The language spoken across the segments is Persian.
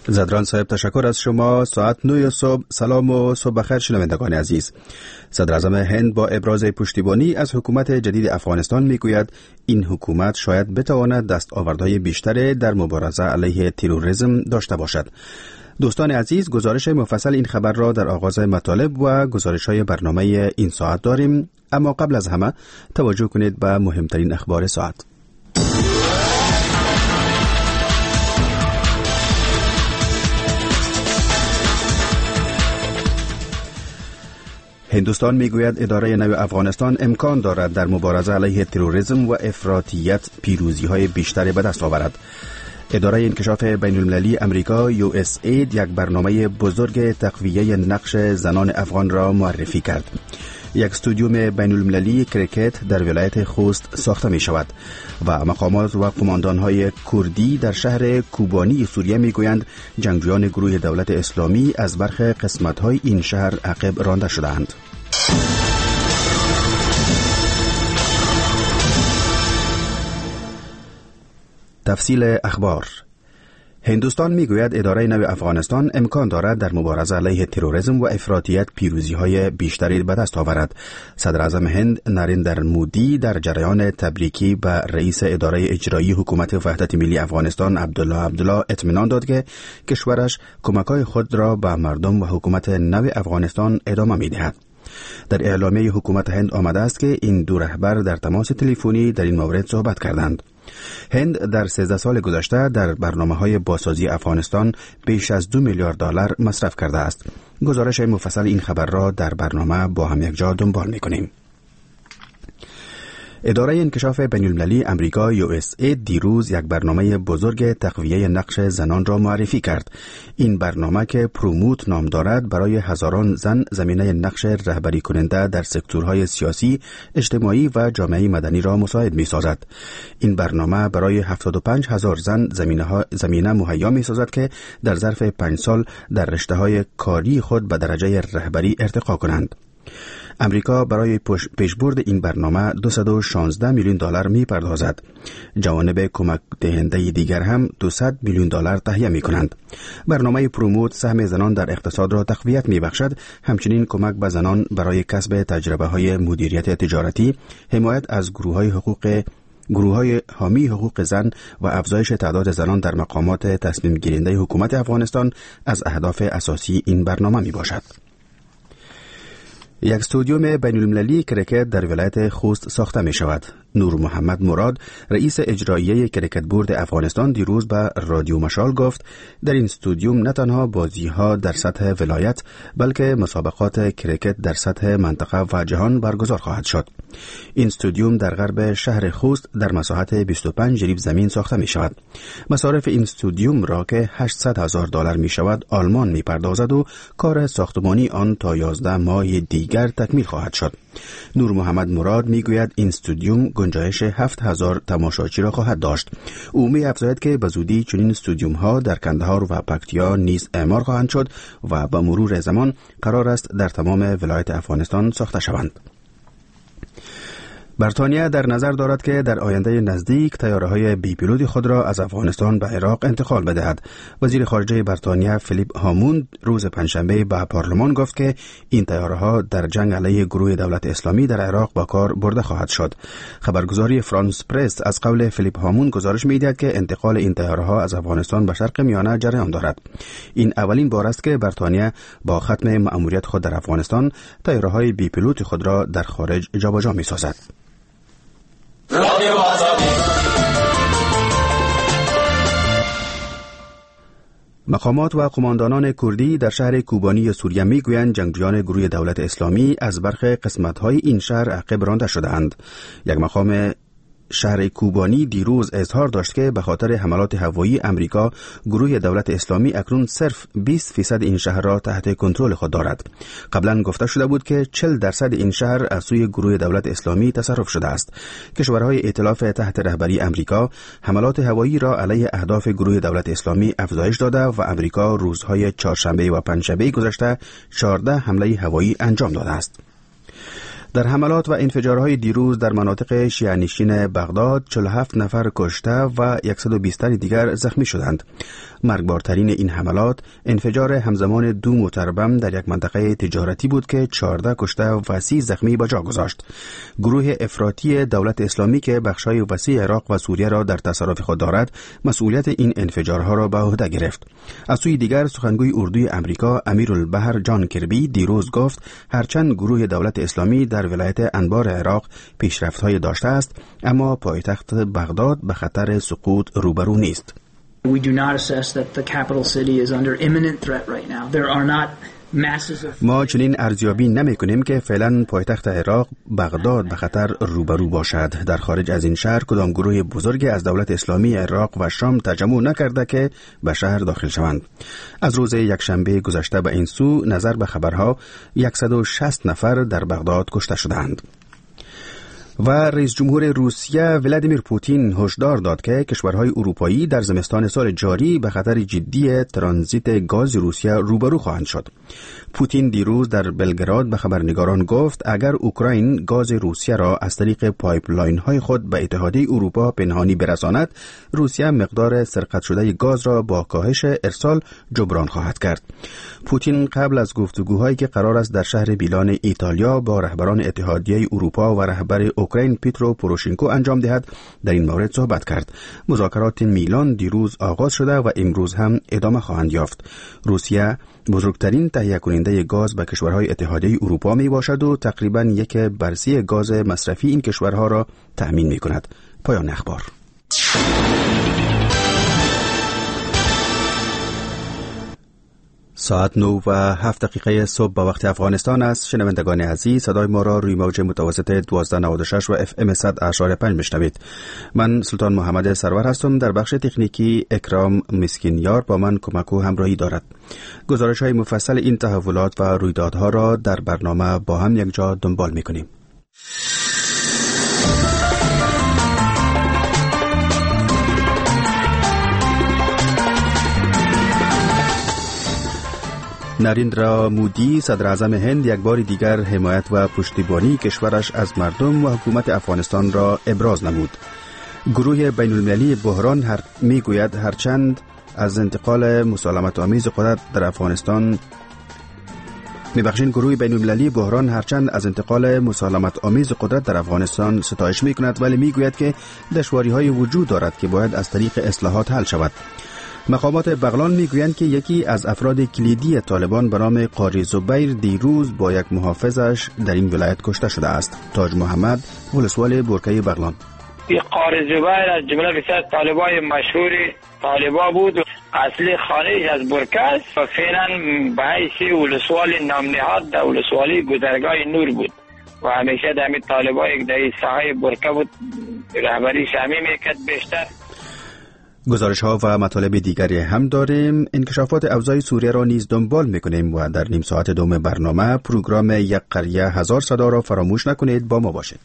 زدران صاحب تشکر از شما. ساعت 9 صبح. سلام و صبح بخیر شنوندگان عزیز. صدر اعظم هند با ابراز پشتیبانی از حکومت جدید افغانستان میگوید این حکومت شاید بتواند دستاوردهای بیشتری در مبارزه علیه تروریسم داشته باشد. دوستان عزیز، گزارش مفصل این خبر را در آغاز مطالب و گزارش‌های برنامه این ساعت داریم، اما قبل از همه توجه کنید به مهمترین اخبار ساعت. هندوستان میگوید اداره نو افغانستان امکان دارد در مبارزه علیه تروریسم و افراطیت پیروزی‌های بیشتری به دست آورد. اداره انکشاف بین المللی امریکا USAID یک برنامه بزرگ تقویه نقش زنان افغان را معرفی کرد. یک استادیوم بین المللی کریکت در ولایت خوست ساخته می شود و مقامات و قماندانهای کردی در شهر کوبانی سوریه می گویند جنگجویان گروه دولت اسلامی از برخی قسمت‌های این شهر عقب رانده شدند. تفصیل اخبار. هندوستان میگوید اداره نو افغانستان امکان دارد در مبارزه علیه تروریسم و افراطیت پیروزی‌های بیشتری به دست آورد. صدر اعظم هند نریندر مودی در جریان تبریکی به رئیس اداره اجرایی حکومت وحدت ملی افغانستان عبدالله اطمینان داد که کشورش کمک‌های خود را به مردم و حکومت نو افغانستان ادامه می‌دهد. در اعلامیه حکومت هند آمده است که این دو رهبر در تماس تلفنی در این مورد صحبت کردند. هند در 13 سال گذشته در برنامه‌های بازسازی افغانستان بیش از $2 میلیارد مصرف کرده است. گزارش مفصل این خبر را در برنامه با هم یک جا دنبال می‌کنیم. اداره انکشاف بین المللی امریکا USAID دیروز یک برنامه بزرگ تقویه نقش زنان را معرفی کرد. این برنامه که پروموت نام دارد برای هزاران زن زمینه نقش رهبری کننده در سکتورهای سیاسی، اجتماعی و جامعه مدنی را مساعد می سازد. این برنامه برای 75,000 زن زمینه مهیا می سازد که در ظرف 5 سال در رشته‌های کاری خود به درجه رهبری ارتقا کنند. امریکا برای پیشبرد این برنامه $216 میلیون می پردازد. جوانب کمک دهنده دیگر هم $200 میلیون تهیه می کنند. برنامه پروموت سهم زنان در اقتصاد را تقویت می بخشد، همچنین کمک به زنان برای کسب تجربه های مدیریت تجارتی، حمایت از گروه‌های حامی حقوق زن و افزایش تعداد زنان در مقامات تصمیم گیرنده حکومت افغانستان از اهداف اساسی این برنامه می باشد. یک استادیوم بین المللی کریکت در ولایت خوست ساخته می شود. نور محمد مراد، رئیس اجرایی کریکت بورد افغانستان، دیروز به رادیو مشال گفت در این استادیوم نه تنها بازی‌ها در سطح ولایت بلکه مسابقات کریکت در سطح منطقه و جهان برگزار خواهد شد. این استادیوم در غرب شهر خوست در مساحت 25 جریب زمین ساخته می شود. مصارف این استادیوم را که $800,000 می شود آلمان می پردازد و کار ساختمانی آن تا 11 ماه دیگر تکمیل خواهد شد. نور محمد مراد می گوید این استادیوم گنجایش 7,000 تماشاچی را خواهد داشت. او می افزاید که به زودی چنین استادیوم ها در کندهار و پکتیا نیز اعمار خواهند شد و به مرور زمان قرار است در تمام ولایت افغانستان ساخته شوند. بریتانیا در نظر دارد که در آینده نزدیک طیاره‌های بی پیلوت خود را از افغانستان به عراق انتقال بدهد. وزیر خارجه بریتانیا فیلیپ هاموند روز پنجشنبه به پارلمان گفت که این طیاره‌ها در جنگ علیه گروه دولت اسلامی در عراق به کار برده خواهد شد. خبرگزاری فرانس پرس از قول فیلیپ هاموند گزارش می‌دهد که انتقال این طیاره‌ها از افغانستان به شرق میانه جریان دارد. این اولین بار است که بریتانیا با ختم مأموریت خود در افغانستان طیاره‌های بی پیلوت خود را در خارج جابجا می‌سازد. مقامات و قماندانان کردی در شهر کوبانی سوریه میگویند جنگجویان گروه دولت اسلامی از برخی قسمت‌های این شهر عقب رانده شده‌اند. یک مقام شهر کوبانی دیروز اظهار داشت که به خاطر حملات هوایی امریکا گروه دولت اسلامی اکنون صرف 20% این شهر را تحت کنترل خود دارد. قبلا گفته شده بود که 40% این شهر از سوی گروه دولت اسلامی تصرف شده است. کشورهای ائتلاف تحت رهبری امریکا حملات هوایی را علیه اهداف گروه دولت اسلامی افزایش داده و امریکا روزهای چهارشنبه و پنجشنبه گذشته 14 حمله هوایی انجام داده است. در حملات و انفجارهای دیروز در مناطق شیعه‌نشین بغداد 47 نفر کشته و 120 دیگر زخمی شدند. مرگبارترین این حملات انفجار همزمان 2 موتر بم در یک منطقه تجارتی بود که 14 کشته و 30 زخمی به جا گذاشت. گروه افراطی دولت اسلامی که بخش‌های وسیع عراق و سوریه را در تصرف خود دارد، مسئولیت این انفجارها را به عهده گرفت. از سوی دیگر سخنگوی اردوی امریکا امیرالبحر جان کربی دیروز گفت هرچند گروه دولت اسلامی در ولایت انبار عراق پیشرفت‌های داشته است، اما پایتخت بغداد به خطر سقوط روبرو نیست. We do not assess that the capital city is under imminent threat right now. There are not masses of... ما چنین ارزیابی نمی کنیم که فعلا پایتخت عراق بغداد به خطر روبرو باشد. در خارج از این شهر کدام گروه بزرگی از دولت اسلامی عراق و شام تجمع نکرده که به شهر داخل شوند. از روز یکشنبه گذشته به این سو نظر به خبرها 160 نفر در بغداد کشته شدند. و رئیس جمهور روسیه ولادیمیر پوتین هشدار داد که کشورهای اروپایی در زمستان سال جاری به خطر جدی ترانزیت گاز روسیه روبرو خواهند شد. پوتین دیروز در بلگراد به خبرنگاران گفت اگر اوکراین گاز روسیه را از طریق پایپلاین های خود به اتحادیه اروپا پنهانی برساند، روسیه مقدار سرقت شده گاز را با کاهش ارسال جبران خواهد کرد. پوتین قبل از گفتگوهایی که قرار است در شهر میلان ایتالیا با رهبران اتحادیه اروپا و رهبر اوکراین پیترو پوروشنکو انجام دهد در این مورد صحبت کرد. مذاکرات میلان دیروز آغاز شده و امروز هم ادامه خواهند یافت. روسیه بزرگترین تهیه کننده گاز به کشورهای اتحادیه اروپا می باشد و تقریباً 1/3 گاز مصرفی این کشورها را تأمین می کند. پایان اخبار. ساعت 9:07 صبح به وقت افغانستان است. شنوندگان عزیز، صدای ما را روی موج متوسط 1296 و FM 100.5 میشنوید. من سلطان محمد سرور هستم. در بخش تکنیکی اکرام مسکینیار با من کمک و همراهی دارد. گزارش های مفصل این تحولات و رویدادها را در برنامه با هم یک جا دنبال میکنیم. نریندرا مودی صدر اعظم هند یک بار دیگر حمایت و پشتیبانی کشورش از مردم و حکومت افغانستان را ابراز نمود. گروه بین المللی بحران میگوید هرچند از انتقال مسالمت آمیز قدرت در افغانستان گروه بین المللی بحران هرچند از انتقال مسالمت آمیز قدرت در افغانستان ستایش میکند، ولی میگوید که دشواری‌های وجود دارد که باید از طریق اصلاحات حل شود. مقامات بغلان میگویند که یکی از افراد کلیدی طالبان به نام قاری زبیر دیروز با یک محافظش در این ولایت کشته شده است. تاج محمد، ولسوال برکه بغلان. قاری زبیر از جمله بسیار طالبای مشهور طالبا بود. اصلی خانه‌اش از برکه است و فعلا به حیث ولسوال نام نهاد در ولسوالی گذرگاه نور بود و همیشه در همین طالبای در ساحه برکه بود. رهبری شامی میکرد بیشتر. گزارش ها و مطالب دیگری هم داریم. انکشافات اوضاع سوریه را نیز دنبال میکنیم و در نیم ساعت دوم برنامه پروگرام یک قریه هزار صدا را فراموش نکنید. با ما باشید.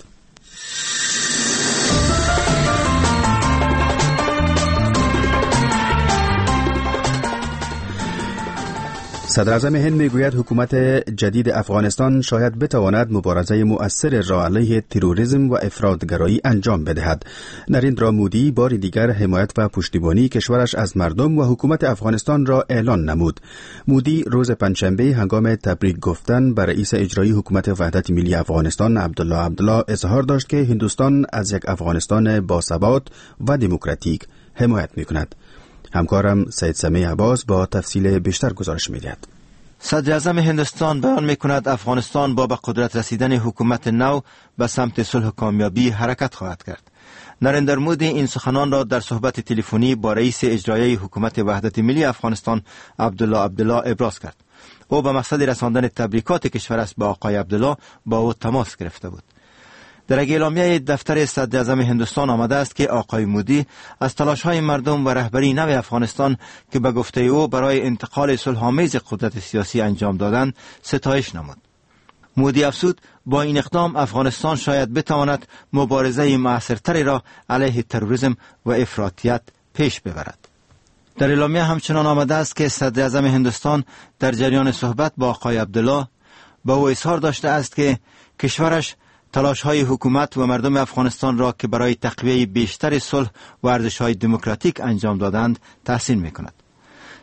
صدر اعظم هند میگوید حکومت جدید افغانستان شاید بتواند مبارزه مؤثر را علیه تروریسم و افراطگرایی انجام بدهد. نریندرا مودی بار دیگر حمایت و پشتیبانی کشورش از مردم و حکومت افغانستان را اعلان نمود. مودی روز پنجشنبه هنگام تبریک گفتن به رئیس اجرایی حکومت وحدت ملی افغانستان عبدالله اظهار داشت که هندوستان از یک افغانستان باثبات و دموکراتیک حمایت میکند. همکارم سید سمیع عباس با تفصیل بیشتر گزارش می‌دهد. صدر اعظم هندوستان بیان می‌کند افغانستان با به قدرت رسیدن حکومت نو به سمت صلح و کامیابی حرکت خواهد کرد. نریندر مودی این سخنان را در صحبت تلفنی با رئیس اجرایی حکومت وحدت ملی افغانستان عبدالله ابراز کرد. او به مقصد رساندن تبریکات کشورش به آقای عبدالله با او تماس گرفته بود. در اعلامیه دفتر صدر اعظم هندوستان آمده است که آقای مودی از تلاش‌های مردم و رهبری نو افغانستان که به گفته او برای انتقال صلح‌آمیز قدرت سیاسی انجام دادند ستایش نمود. مودی افزود با این اقدام افغانستان شاید بتواند مبارزه مؤثرتری را علیه تروریسم و افراطیت پیش ببرد. در اعلامیه همچنان آمده است که صدر اعظم هندوستان در جریان صحبت با آقای عبدالله با او اظهار داشته است که کشورش تلاش‌های حکومت و مردم افغانستان را که برای تقویت بیشتر صلح و ارزش‌های دموکراتیک انجام دادند تحسین می‌کند.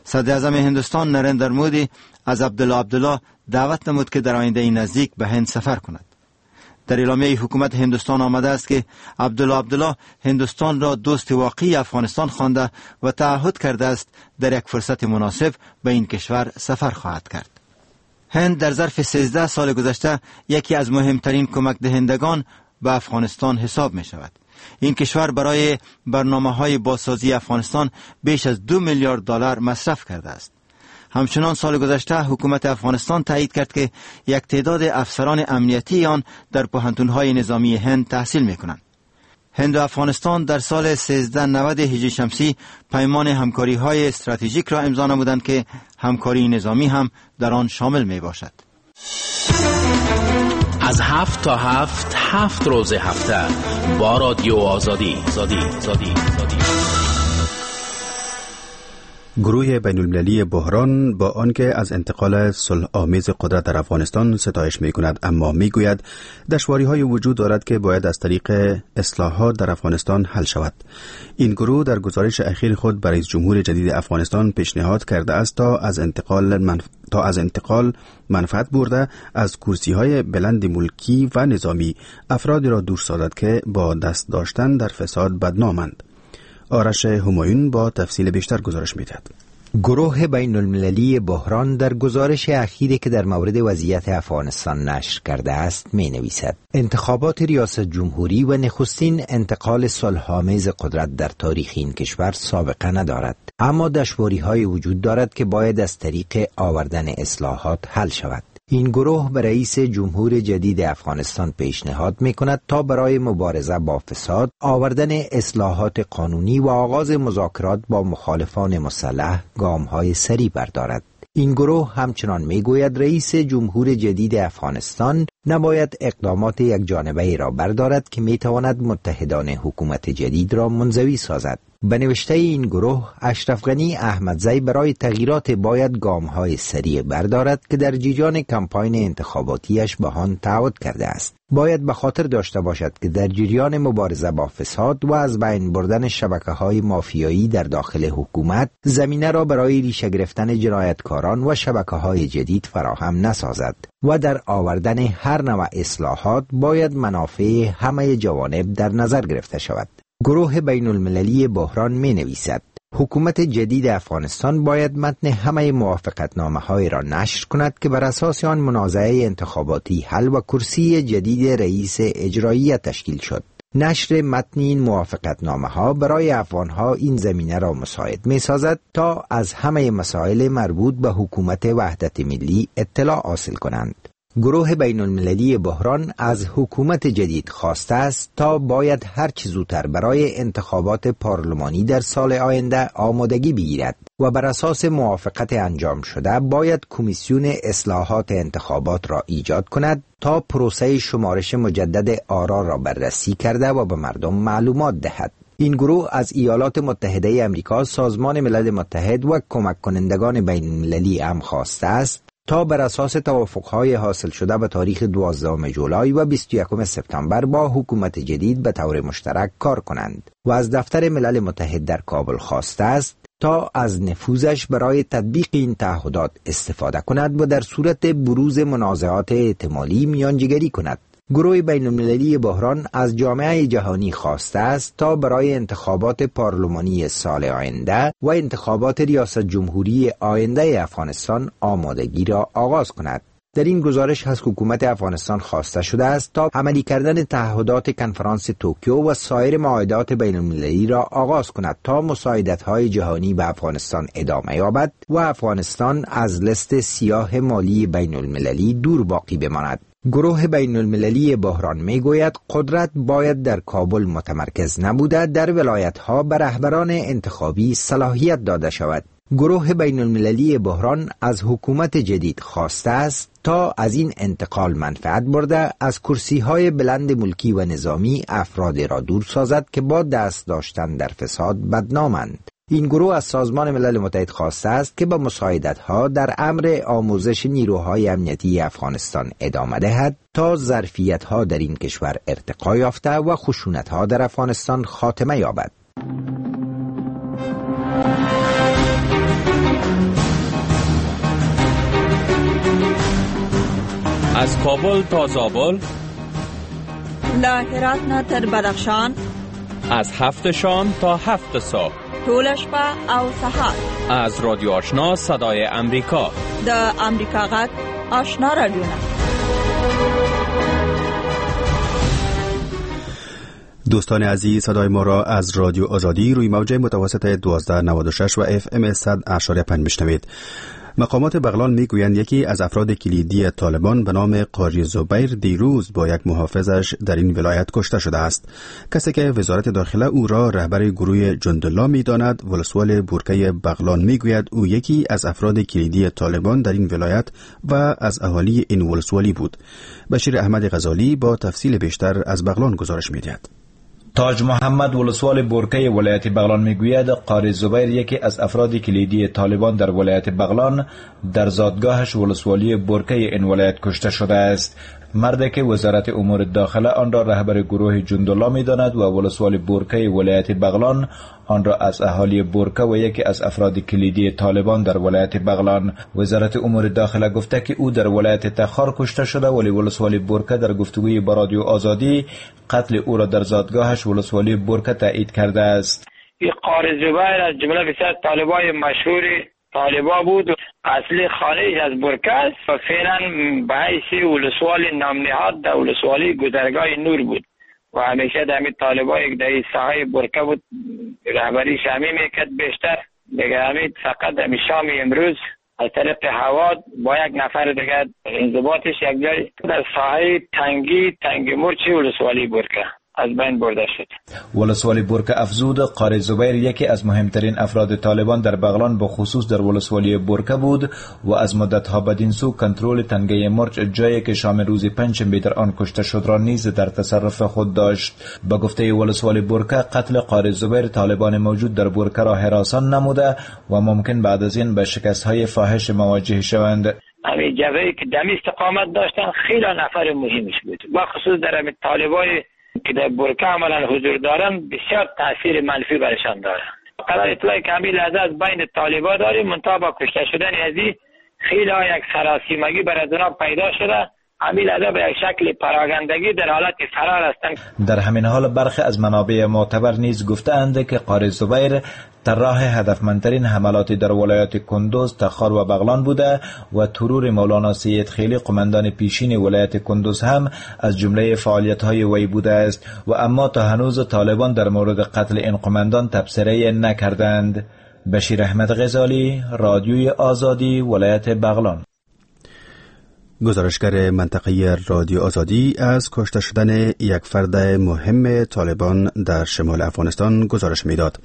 صدر اعظم هندوستان نریندر مودی از عبدالله دعوت نمود که در آینده نزدیک به هند سفر کند. در اعلامیه حکومت هندوستان آمده است که عبدالله هندوستان را دوست واقعی افغانستان خوانده و تعهد کرده است در یک فرصت مناسب به این کشور سفر خواهد کرد. هند در ظرف 13 سال گذشته یکی از مهمترین کمک دهندگان به افغانستان حساب می شود. این کشور برای برنامه‌های بازسازی افغانستان بیش از 2 میلیارد دلار مصرف کرده است. همچنان سال گذشته حکومت افغانستان تایید کرد که یک تعداد افسران امنیتی آن در پوهنتون‌های نظامی هند تحصیل می‌کنند. هند و افغانستان در سال 1390 هجری شمسی پیمان همکاری‌های استراتژیک را امضا نمودند که همکاری نظامی هم در آن شامل می‌باشد. از 7 تا 7 روز هفته با رادیو آزادی. گروه بین المللی بحران با آنکه از انتقال صلح آمیز قدرت در افغانستان ستایش می کند، اما می گوید دشواری‌های وجود دارد که باید از طریق اصلاحات در افغانستان حل شود. این گروه در گزارش اخیر خود برای رئیس جمهور جدید افغانستان پیشنهاد کرده است تا از انتقال منفعت برده از کرسی‌های بلند ملکی و نظامی افرادی را دور سازد که با دست داشتن در فساد بدنامند. آرش همایون با تفصیل بیشتر گزارش می‌دهد. گروه بین المللی بحران در گزارش اخیری که در مورد وضعیت افغانستان نشر کرده است می نویسد انتخابات ریاست جمهوری و نخستین انتقال صلح‌آمیز قدرت در تاریخ این کشور سابقه ندارد، اما دشواری‌های وجود دارد که باید از طریق آوردن اصلاحات حل شود. این گروه به رئیس جمهور جدید افغانستان پیشنهاد می‌کند تا برای مبارزه با فساد، آوردن اصلاحات قانونی و آغاز مذاکرات با مخالفان مسلح گام‌های سریع بردارد. این گروه همچنان می‌گوید رئیس جمهور جدید افغانستان نباید اقدامات یکجانبه‌ای را بردارد که می‌تواند متحدان حکومت جدید را منزوی سازد. به نوشته این گروه، اشرف غنی احمدزی برای تغییرات باید گام‌های سریع بردارد که در جریان کمپاین انتخاباتیش به آن تعهد کرده است. باید به خاطر داشته باشد که در جریان مبارزه با فساد و از بین بردن شبکه‌های مافیایی در داخل حکومت زمینه را برای ریشه گرفتن جنایتکاران و شبکه‌های جدید فراهم نسازد و در آوردن هر نوع اصلاحات باید منافع همه جوانب در نظر گرفته شود. گروه بین المللی بحران می نویسد حکومت جدید افغانستان باید متن همه موافقتنامه‌های را نشر کند که بر اساس آن منازعه انتخاباتی حل و کرسی جدید رئیس اجرایی تشکیل شد. نشر متن این موافقتنامه‌ها برای افغان‌ها این زمینه را مساعد می‌سازد تا از همه مسائل مربوط به حکومت وحدت ملی اطلاع حاصل کنند. گروه بین المللی بحران از حکومت جدید خواسته است تا باید هر چه زودتر برای انتخابات پارلمانی در سال آینده آمادگی بگیرد و بر اساس موافقت انجام شده باید کمیسیون اصلاحات انتخابات را ایجاد کند تا پروسه شمارش مجدد آرا را بررسی کرده و به مردم معلومات دهد. این گروه از ایالات متحده آمریکا، سازمان ملل متحد و کمک کنندگان بین المللی هم خواسته است تا بر اساس توافق‌های حاصل شده به تاریخ 12 جولای و 21 سپتامبر با حکومت جدید به طور مشترک کار کنند و از دفتر ملل متحد در کابل خواسته است تا از نفوذش برای تطبیق این تعهدات استفاده کند و در صورت بروز منازعات احتمالی میانجیگری کند. گروه بین المللی بحران از جامعه جهانی خواسته است تا برای انتخابات پارلمانی سال آینده و انتخابات ریاست جمهوری آینده افغانستان آمادگی را آغاز کند. در این گزارش از حکومت افغانستان خواسته شده است تا عملی کردن تعهدات کنفرانس توکیو و سایر معاهدات بین المللی را آغاز کند تا مساعدت‌های جهانی به افغانستان ادامه یابد و افغانستان از لیست سیاه مالی بین المللی دور باقی بماند. گروه بین المللی بحران میگوید قدرت باید در کابل متمرکز نبوده در ولایت‌ها به رهبران انتخابی صلاحیت داده شود. گروه بین المللی بحران از حکومت جدید خواسته است تا از این انتقال منفعت برده از کرسی‌های بلند ملکی و نظامی افراد را دور سازد که با دست داشتن در فساد بدنامند. این گروه از سازمان ملل متحد خواسته است که با مساعدت‌ها در امر آموزش نیروهای امنیتی افغانستان ادامه دهد تا ظرفیت‌ها در این کشور ارتقا یافته و خشونت‌ها در افغانستان خاتمه یابد. از کابل تا زابل، له هرات نه تر بدخشان، از 7 شام تا 7 صبح، ټول شپه او سهار. از رادیو آشنا صدای امریکا، د امریکا غږ آشنا رادیو. دوستان عزیز، صدای ما را از رادیو آزادی روی موج متوسط 1296 و FM 100.5 میشنوید. مقامات بغلان میگویند یکی از افراد کلیدی طالبان به نام قاری زبیر دیروز با یک محافظش در این ولایت کشته شده است. کسی که وزارت داخله او را رهبر گروه جندالله میداند، ولسوال بورکه بغلان میگوید او یکی از افراد کلیدی طالبان در این ولایت و از اهالی این ولسوالی بود. بشیر احمد غزالی با تفصیل بیشتر از بغلان گزارش میدهد. تاج محمد ولسوال بورکه ولایت بغلان میگوید قاری زبیر یکی از افراد کلیدی طالبان در ولایت بغلان در زادگاهش ولسوالی بورکه این ولایت کشته شده است. مردی که وزارت امور داخله آن را رهبر گروه جندالله می‌داند و ولسوال بورکه ولایت بغلان آن را از اهالی بورکه و یکی از افراد کلیدی طالبان در ولایت بغلان. وزارت امور داخله گفته که او در ولایت تخار کشته شده، ولی ولسوال بورکه در گفتگوی با رادیو آزادی قتل او را در زادگاهش ولسوالی بورکه تایید کرده است. این قاری زبیر از جمله بسیار طالبای مشهور طالبا بود. اصلی خانه‌اش از بورکه است و فعلا به حیث ولسوال نام نهاد در ولسوالی گذرگاه نور بود و همیشه در همین طالبا یک در ساحه بورکه بود، رهبریش همین میکرد بیشتر. دیگه همین فقط همین شام امروز از طریق هوا با یک نفر دیگه انضباطش یک جای در ساحه تنگی مرچی ولسوالی بورکه از بین برده شد. ولسوالی بورکه افزود قاری زبیر یکی از مهمترین افراد طالبان در بغلان به خصوص در ولسوالی بورکه بود و از مدت‌ها بدین سو کنترل تنگه مرچ، جایی که شام روز پنجشنبه در آن کشته شد را نیز در تصرف خود داشت. به گفته ولسوالی بورکه قتل قاری زبیر طالبان موجود در بورکه را هراسان نموده و ممکن بعد از این به شکست‌های فاحش مواجه شوند. همین جوهی که دمی استقامت داشتن خیلی نفر مهمش بود، با خصوص در همین طالبای که در بورکه عملا حضور دارن بسیار تاثیر منفی برشان داره. قرار اطلاع کامل از بین طالبا داریم، منتها با کشته شدن ازی خیلی یک سراسیمگی برای اونا پیدا شده. همین لحظه به یک شکل پراگندگی در حالت فرار هستند. در همین حال برخی از منابع معتبر نیز گفتند که قاری زبیر طراح هدفمندترین حملات در ولایات کندوز، تخار و بغلان بوده و ترور مولانا سید خیلی قماندان پیشین ولایت کندوز هم از جمله فعالیت‌های وی بوده است و اما تا هنوز طالبان در مورد قتل این قماندان تبصره نکردند. بشیر احمد غزالی، رادیوی آزادی، ولایت بغلان. گزارشگر منطقه‌ای رادیو آزادی از کشته شدن یک فرد مهم طالبان در شمال افغانستان گزارش می‌داد.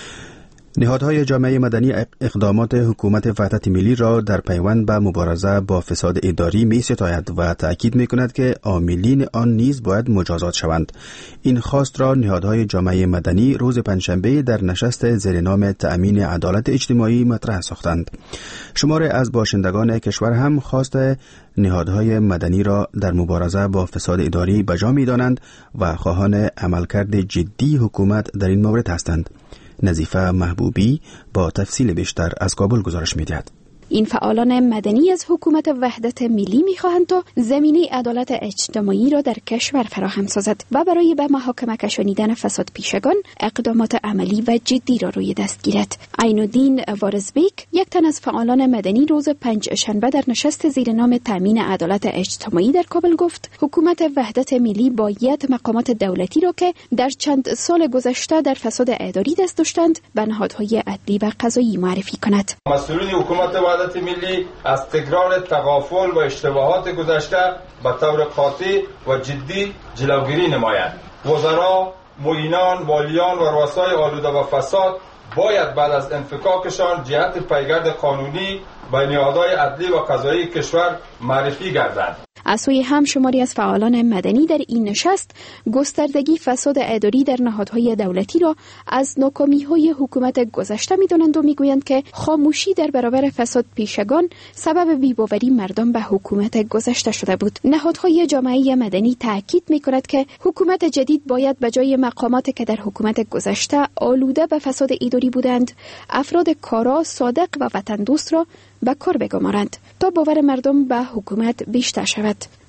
نهادهای جامعه مدنی اقدامات حکومت وحدت ملی را در پیوند به مبارزه با فساد اداری می ستاید و تأکید می کند که عاملین آن نیز باید مجازات شوند. این خواست را نهادهای جامعه مدنی روز پنجشنبه در نشست زیر نام تأمین عدالت اجتماعی مطرح ساختند. شمار از باشندگان کشور هم خواست نهادهای مدنی را در مبارزه با فساد اداری بجا می دانند و خواهان عملکرد جدی حکومت در این مورد هستند. نظیفه محبوبی با تفصیل بیشتر از کابل گزارش می‌دهد. این فعالان مدنی از حکومت وحدت ملی می‌خواهند تا زمینه عدالت اجتماعی را در کشور فراهم سازد و برای به محاکمه کشانیدن فساد پیشگان اقدامات عملی و جدی را روی دست گیرد. عین‌الدین وارزبیک، یک تن از فعالان مدنی، روز پنجشنبه در نشست زیر نام تامین عدالت اجتماعی در کابل گفت حکومت وحدت ملی باید مقامات دولتی را که در چند سال گذشته در فساد اداری دست داشتند به نهادهای عدلی و قضایی معرفی کند. مسئولین حکومت وحدت ملی از تکرار تغافل و اشتباهات گذشته به طور قاطع و جدی جلوگیری نمایند. وزرا، معینان، والیان و رؤسای آلوده و فساد باید بعد از انفکاکشان جهت پیگرد قانونی به نهادهای عدلی و قضایی کشور معرفی گردند. از سوی هم شماری از فعالان مدنی در این نشست گستردگی فساد اداری در نهادهای دولتی را از ناکامی‌های حکومت گذشته می‌دانند و می‌گویند که خاموشی در برابر فساد پیشگان سبب بی‌باوری مردم به حکومت گذشته شده بود. نهادهای جامعه مدنی تاکید می‌کند که حکومت جدید باید به جای مقاماتی که در حکومت گذشته آلوده به فساد اداری بودند، افراد کارا، صادق و وطن دوست را به کار بگمارند تا باور مردم به حکومت بیشتر شود.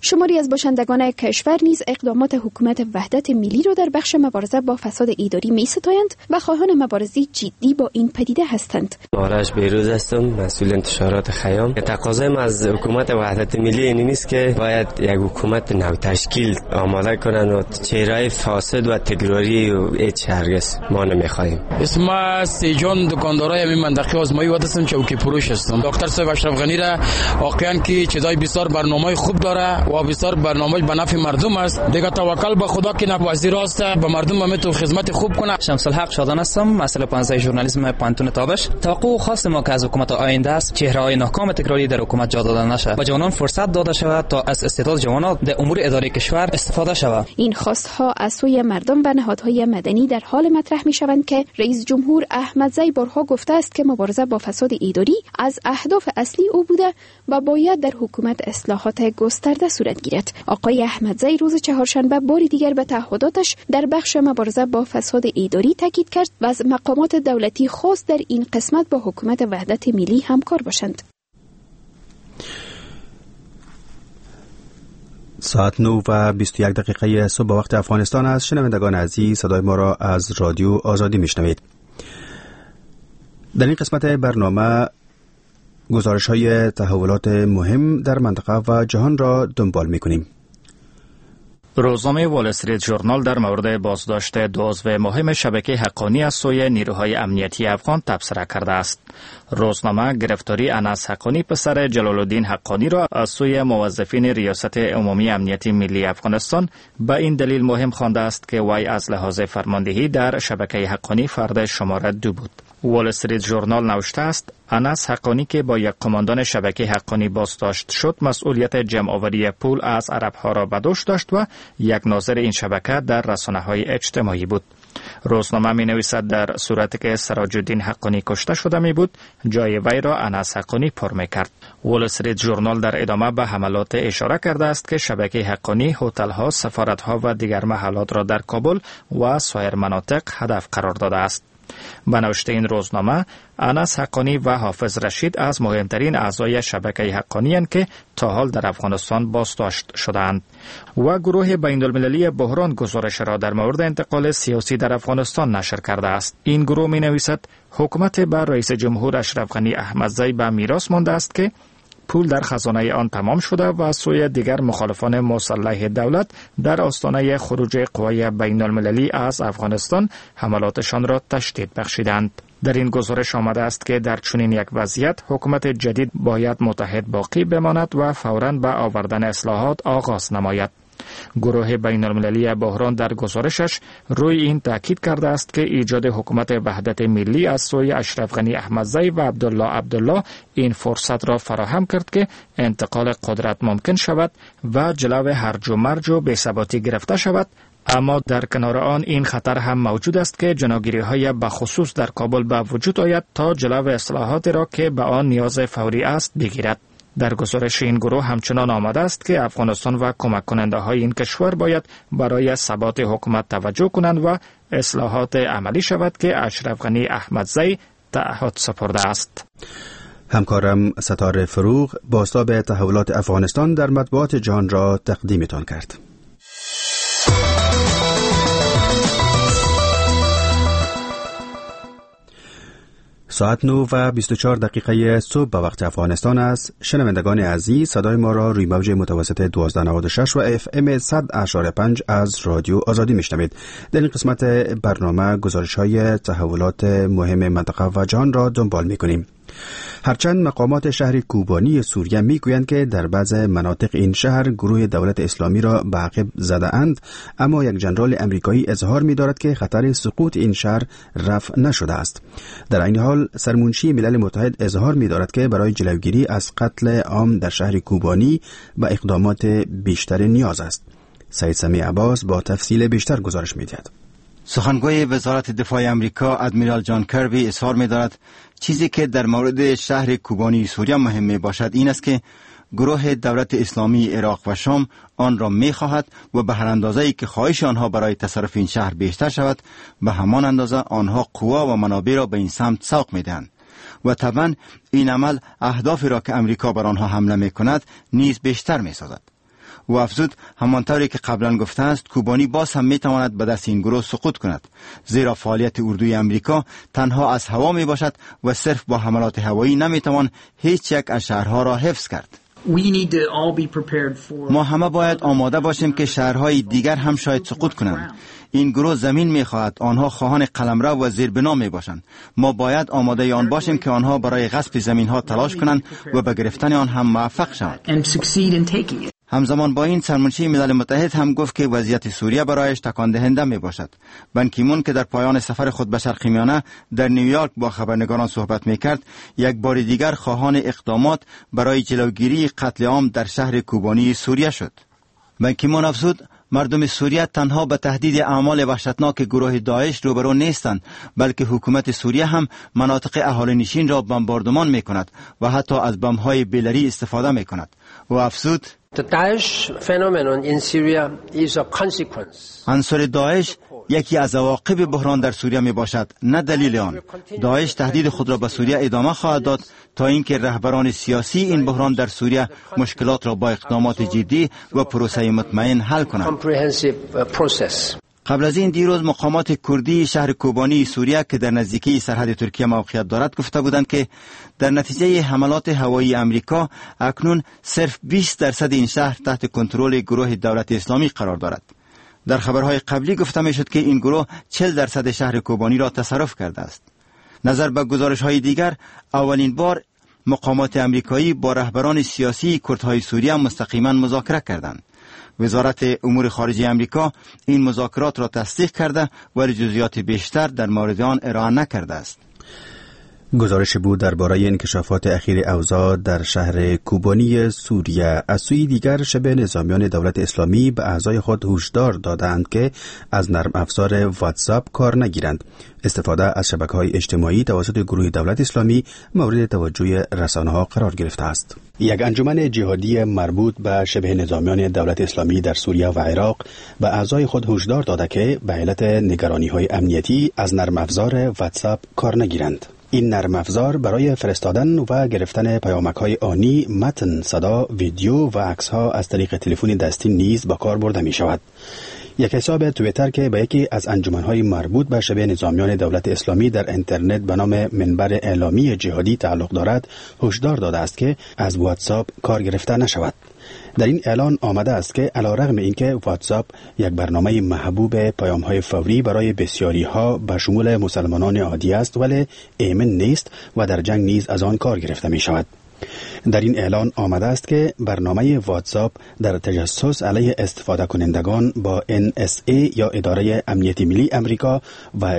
شماری از باشندگان کشور نیز اقدامات حکومت وحدت ملی را در بخش مبارزه با فساد اداری می‌ستایند و خواهان مبارزه جدی با این پدیده هستند. آرش بیروز هستم، مسئول انتشارات خیام. تقاضایم از حکومت وحدت ملی این است که باید یک حکومت نو تشکیل آماده کنند و چهره فاسد و تکراری و هیچ هرگز ما نمی‌خواهیم. اسم سیجان دکاندارای همین منطقه آزمایی و هستم، چوکی فروش هستم. دکتر صاحب اشرف غنی را واقعا که چیزای بسیار برنامه خوب داره و بسیار برنامه به نفع مردم است. دیگه توکل به خدا که وزیر است به مردم هم تو خدمت خوب کنه. شمس الحق شادان هستم، مسئول 15 ژورنالیسم پانتون تابش. توقع خاص ما که از حکومت آینده است چهره‌های ناکام تکراری در حکومت جا داده نشه و جوانان فرصت داده شود تا از استعداد جوانان در امور اداری کشور استفاده شود. این خواستها از سوی مردم و نهادهای مدنی در حال مطرح می‌شوند که رئیس جمهور احمدزی بارها گفته است که مبارزه با فساد اداری از اهداف اصلی او بوده و باید در حکومت اصلاحات گسترده صورت گیرد. آقای احمدزی روز چهارشنبه بار دیگر به تعهداتش در بخش مبارزه با فساد اداری تاکید کرد و از مقامات دولتی خاص در این قسمت با حکومت وحدت ملی همکار باشند. ساعت 9:21 صبح به وقت افغانستان است. شنوندگان عزیز، صدای ما را از رادیو آزادی میشنوید. در این قسمت برنامه گزارش‌های تحولات مهم در منطقه و جهان را دنبال می‌کنیم. روزنامه وال استریت ژورنال در مورد بازداشت دو عضو مهم شبکه حقانی از سوی نیروهای امنیتی افغان تبصره کرده است. روزنامه گرفتاری انس حقانی پسر جلال الدین حقانی را از سوی موظفین ریاست عمومی امنیتی ملی افغانستان به این دلیل مهم خوانده است که وی از لحاظ فرماندهی در شبکه حقانی فرد شماره 2 بود. وال استریت ژورنال نوشته است انس حقانی که با یک قماندان شبکه حقانی بازداشت شد مسئولیت جمع‌آوری پول از عرب‌ها را به دوش داشت و یک ناظر این شبکه در رسانه‌های اجتماعی بود. روزنامه می نویسد در صورتی که سراج الدین حقانی کشته شده می بود جای وی را انس حقانی پر می کرد. وال استریت ژورنال در ادامه به حملات اشاره کرده است که شبکه حقانی هتل‌ها، سفارت‌ها و دیگر محلات را در کابل و سایر مناطق هدف قرار داده است. به نوشته این روزنامه انس حقانی و حافظ رشید از مهمترین اعضای شبکه حقانی اند که تا حال در افغانستان بازداشت شدند. و گروه بین‌المللی بحران گزارش را در مورد انتقال سیاسی در افغانستان نشر کرده است. این گروه می نویسد حکومت بر رئیس جمهور اشرف غنی احمدزی به میراث مانده است که پول در خزانه آن تمام شده و از سوی دیگر مخالفان مسلح دولت در آستانه خروج قوای بین المللی از افغانستان حملاتشان را تشدید بخشیدند. در این گزارش آمده است که در چنین یک وضعیت حکومت جدید باید متحد باقی بماند و فوراً به آوردن اصلاحات آغاز نماید. گروه بین المللی بحران در گزارشش روی این تاکید کرده است که ایجاد حکومت وحدت ملی از سوی اشرف غنی احمدزی و عبدالله این فرصت را فراهم کرد که انتقال قدرت ممکن شود و جلو هرج و مرج و بی‌ثباتی گرفته شود، اما در کنار آن این خطر هم موجود است که جناگیری‌های بخصوص در کابل به وجود آید تا جلو اصلاحات را که به آن نیاز فوری است بگیرد. در گزارش این گروه همچنان آمده است که افغانستان و کمک کننده های این کشور باید برای ثبات حکومت توجه کنند و اصلاحات عملی شود که اشرف غنی احمدزی تعهد سپرده است. همکارم ستاره فروغ بازتاب تحولات افغانستان در مطبوعات جهان را تقدیمتان کرد. ساعت 9:24 صبح به وقت افغانستان است. شنوندگان عزیز، صدای ما را روی موج متوسط 1296 و FM 100.5 از رادیو آزادی میشنوید. در این قسمت برنامه گزارش‌های تحولات مهم منطقه و جهان را دنبال می‌کنیم. هرچند مقامات شهر کوبانی سوریه میگویند که در بعض مناطق این شهر گروه دولت اسلامی را به عقب زده اند، اما یک ژنرال امریکایی اظهار می‌دارد که خطر سقوط این شهر رفع نشده است. در این حال سرمنشی ملل متحد اظهار می‌دارد که برای جلوگیری از قتل عام در شهر کوبانی به اقدامات بیشتر نیاز است. سید سمیع عباس با تفصیل بیشتر گزارش می‌دهد. سخنگوی وزارت دفاع امریکا ادمیرال جان کربی اظهار می‌دارد چیزی که در مورد شهر کوبانی سوریه مهم می باشد این است که گروه دولت اسلامی عراق و شام آن را می خواهد و به هر اندازه‌ای که خواهش آنها برای تصرف این شهر بیشتر شود به همان اندازه آنها قوا و منابع را به این سمت سوق می دهند و طبعا این عمل اهدافی را که امریکا بر آنها حمله می کند نیز بیشتر می سازد. و افزود همانطوری که قبلا گفته است کوبانی باز هم میتواند به دست این گروه سقوط کند، زیرا فعالیت اردوی امریکا تنها از هوا می باشد و صرف با حملات هوایی نمیتوان هیچ یک از شهرها را حفظ کرد. ما همه باید آماده باشیم که شهرهای دیگر هم شاید سقوط کنند. این گروه زمین می‌خواهد، آنها خواهان قلمرو و زیربنا می‌باشند. ما باید آماده آن باشیم که آنها برای غصب زمین‌ها تلاش کنند و به گرفتن آن هم موفق شوند. همزمان با این سرمنشی ملل متحد هم گفت که وضعیت سوریه برایش تکان دهنده می باشد. بان کی مون که در پایان سفر خود به شرق میانه در نیویورک با خبرنگاران صحبت می کرد، یک بار دیگر خواهان اقدامات برای جلوگیری قتل عام در شهر کوبانی سوریه شد. بان کی مون افزود مردم سوریه تنها به تهدید اعمال وحشتناک گروه داعش روبرو نیستند، بلکه حکومت سوریه هم مناطق اهالی نشین را بمباردمان می کند و حتی از بمب‌های بیلری استفاده می کند. و افزود عنصر داعش یکی از عواقب بحران در سوریه می باشد، نه دلیل آن. داعش تهدید خود را به سوریه ادامه خواهد داد تا اینکه رهبران سیاسی این بحران در سوریه مشکلات را با اقدامات جدی و پروسه مطمئن حل کنند. قبل از این دیروز مقامات کردی شهر کوبانی سوریه که در نزدیکی سرحد ترکیه موقعیت دارد گفته بودند که در نتیجه حملات هوایی امریکا اکنون صرف 20% این شهر تحت کنترل گروه دولت اسلامی قرار دارد. در خبرهای قبلی گفته می شد که این گروه 40% شهر کوبانی را تصرف کرده است. نظر به گزارش‌های دیگر، اولین بار مقامات امریکایی با رهبران سیاسی کردهای سوریه مستقیما مذاکره کردند. وزارت امور خارجه امریکا این مذاکرات را تصدیق کرده ولی جزئیات بیشتر در مورد آن ارائه نکرده است. گزارش بود درباره انکشافات اخیر اوضاع در شهر کوبانی سوریه. از سوی دیگر شبه نظامیان دولت اسلامی به اعضای خود هشدار دادند که از نرم افزار واتساپ کار نگیرند. استفاده از شبکه‌های اجتماعی توسط گروه دولت اسلامی مورد توجه رسانه‌ها قرار گرفته است. یک انجمن جهادی مربوط به شبه نظامیان دولت اسلامی در سوریه و عراق به اعضای خود هشدار داده که به علت نگرانی‌های امنیتی از نرم افزار واتساپ کار نگیرند. این نرم افزار برای فرستادن و گرفتن پیامک‌های آنی، متن، صدا، ویدیو و عکس‌ها از طریق تلفن دستی نیز به کار برده می‌شود. یک حساب توییتر که به یکی از انجمن‌های مربوط به شبه نظامیان دولت اسلامی در اینترنت به نام منبر اعلامی جهادی تعلق دارد، هشدار داده است که از واتساپ کار گرفته نشود. در این اعلان آمده است که علیرغم اینکه واتساپ یک برنامه محبوب پیام‌های فوری برای بسیاری‌ها به شمول مسلمانان عادی است، ولی ایمن نیست و در جنگ نیز از آن کار گرفته می‌شود. در این اعلان آمده است که برنامه واتساپ در تجسس علیه استفاده کنندگان با NSA یا اداره امنیت ملی امریکا و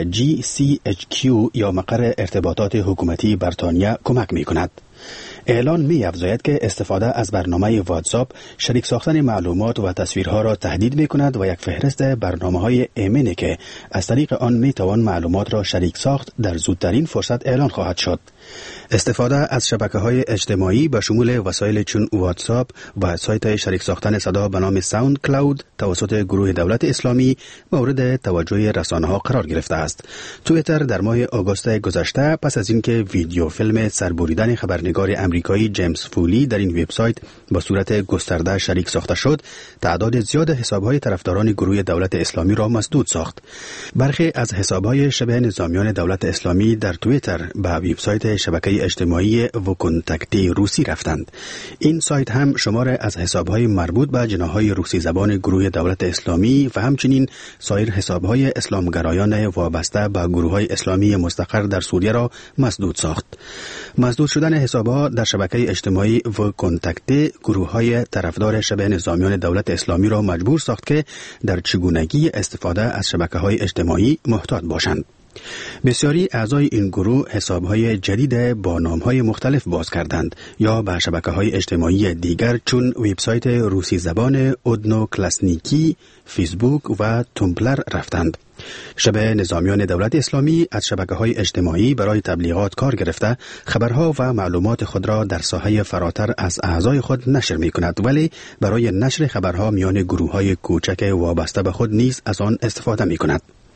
GCHQ یا مقر ارتباطات حکومتی بریتانیا کمک می‌کند. اعلان می‌افزاید که استفاده از برنامه واتساپ شریک ساختن معلومات و تصویرها را تهدید می‌کند و یک فهرست برنامه‌های ایمنی که از طریق آن می‌توان معلومات را شریک ساخت در زودترین فرصت اعلان خواهد شد. استفاده از شبکه‌های اجتماعی به شمول وسایل چون واتساپ و سایت شریک ساختن صدا به نام ساوند کلاود توسط گروه دولت اسلامی مورد توجه رسانه‌ها قرار گرفته است. توییتر در ماه آگوست گذشته پس از اینکه ویدیو فیلم سربریدن خبرنگار امریکایی جیمز فولی در این وبسایت با صورت گسترده شریک ساخته شد، تعداد زیاد حساب‌های طرفداران گروه دولت اسلامی را مسدود ساخت. برخی از حساب‌های شبه نظامیان دولت اسلامی در توییتر به وبسایت شبکه اجتماعی وکنتکتی روسی رفتند. این سایت هم شمار از حساب‌های مربوط به جناح‌های روسی زبان گروه دولت اسلامی و همچنین سایر حساب‌های اسلامگرایان وابسته به گروه‌های اسلامی مستقر در سوریه را مسدود ساخت. مسدود شدن حساب‌ها در شبکه اجتماعی وکنتکتی گروه‌های طرفدار شبه نظامیان دولت اسلامی را مجبور ساخت که در چگونگی استفاده از شبکه‌های اجتماعی محتاط باشند. بسیاری اعضای این گروه حساب‌های جدید با نام‌های مختلف باز کردند یا به شبکه‌های اجتماعی دیگر چون وبسایت روسی زبان اودنو کلاسنیکی، فیسبوک و تومبلر رفتند. شبه نظامیان دولت اسلامی از شبکه‌های اجتماعی برای تبلیغات کار گرفته خبرها و معلومات خود را در ساحه فراتر از اعضای خود نشر می‌کند، ولی برای نشر خبرها میان گروه‌های کوچک وابسته به خود نیز از آن استفاده می‌کند.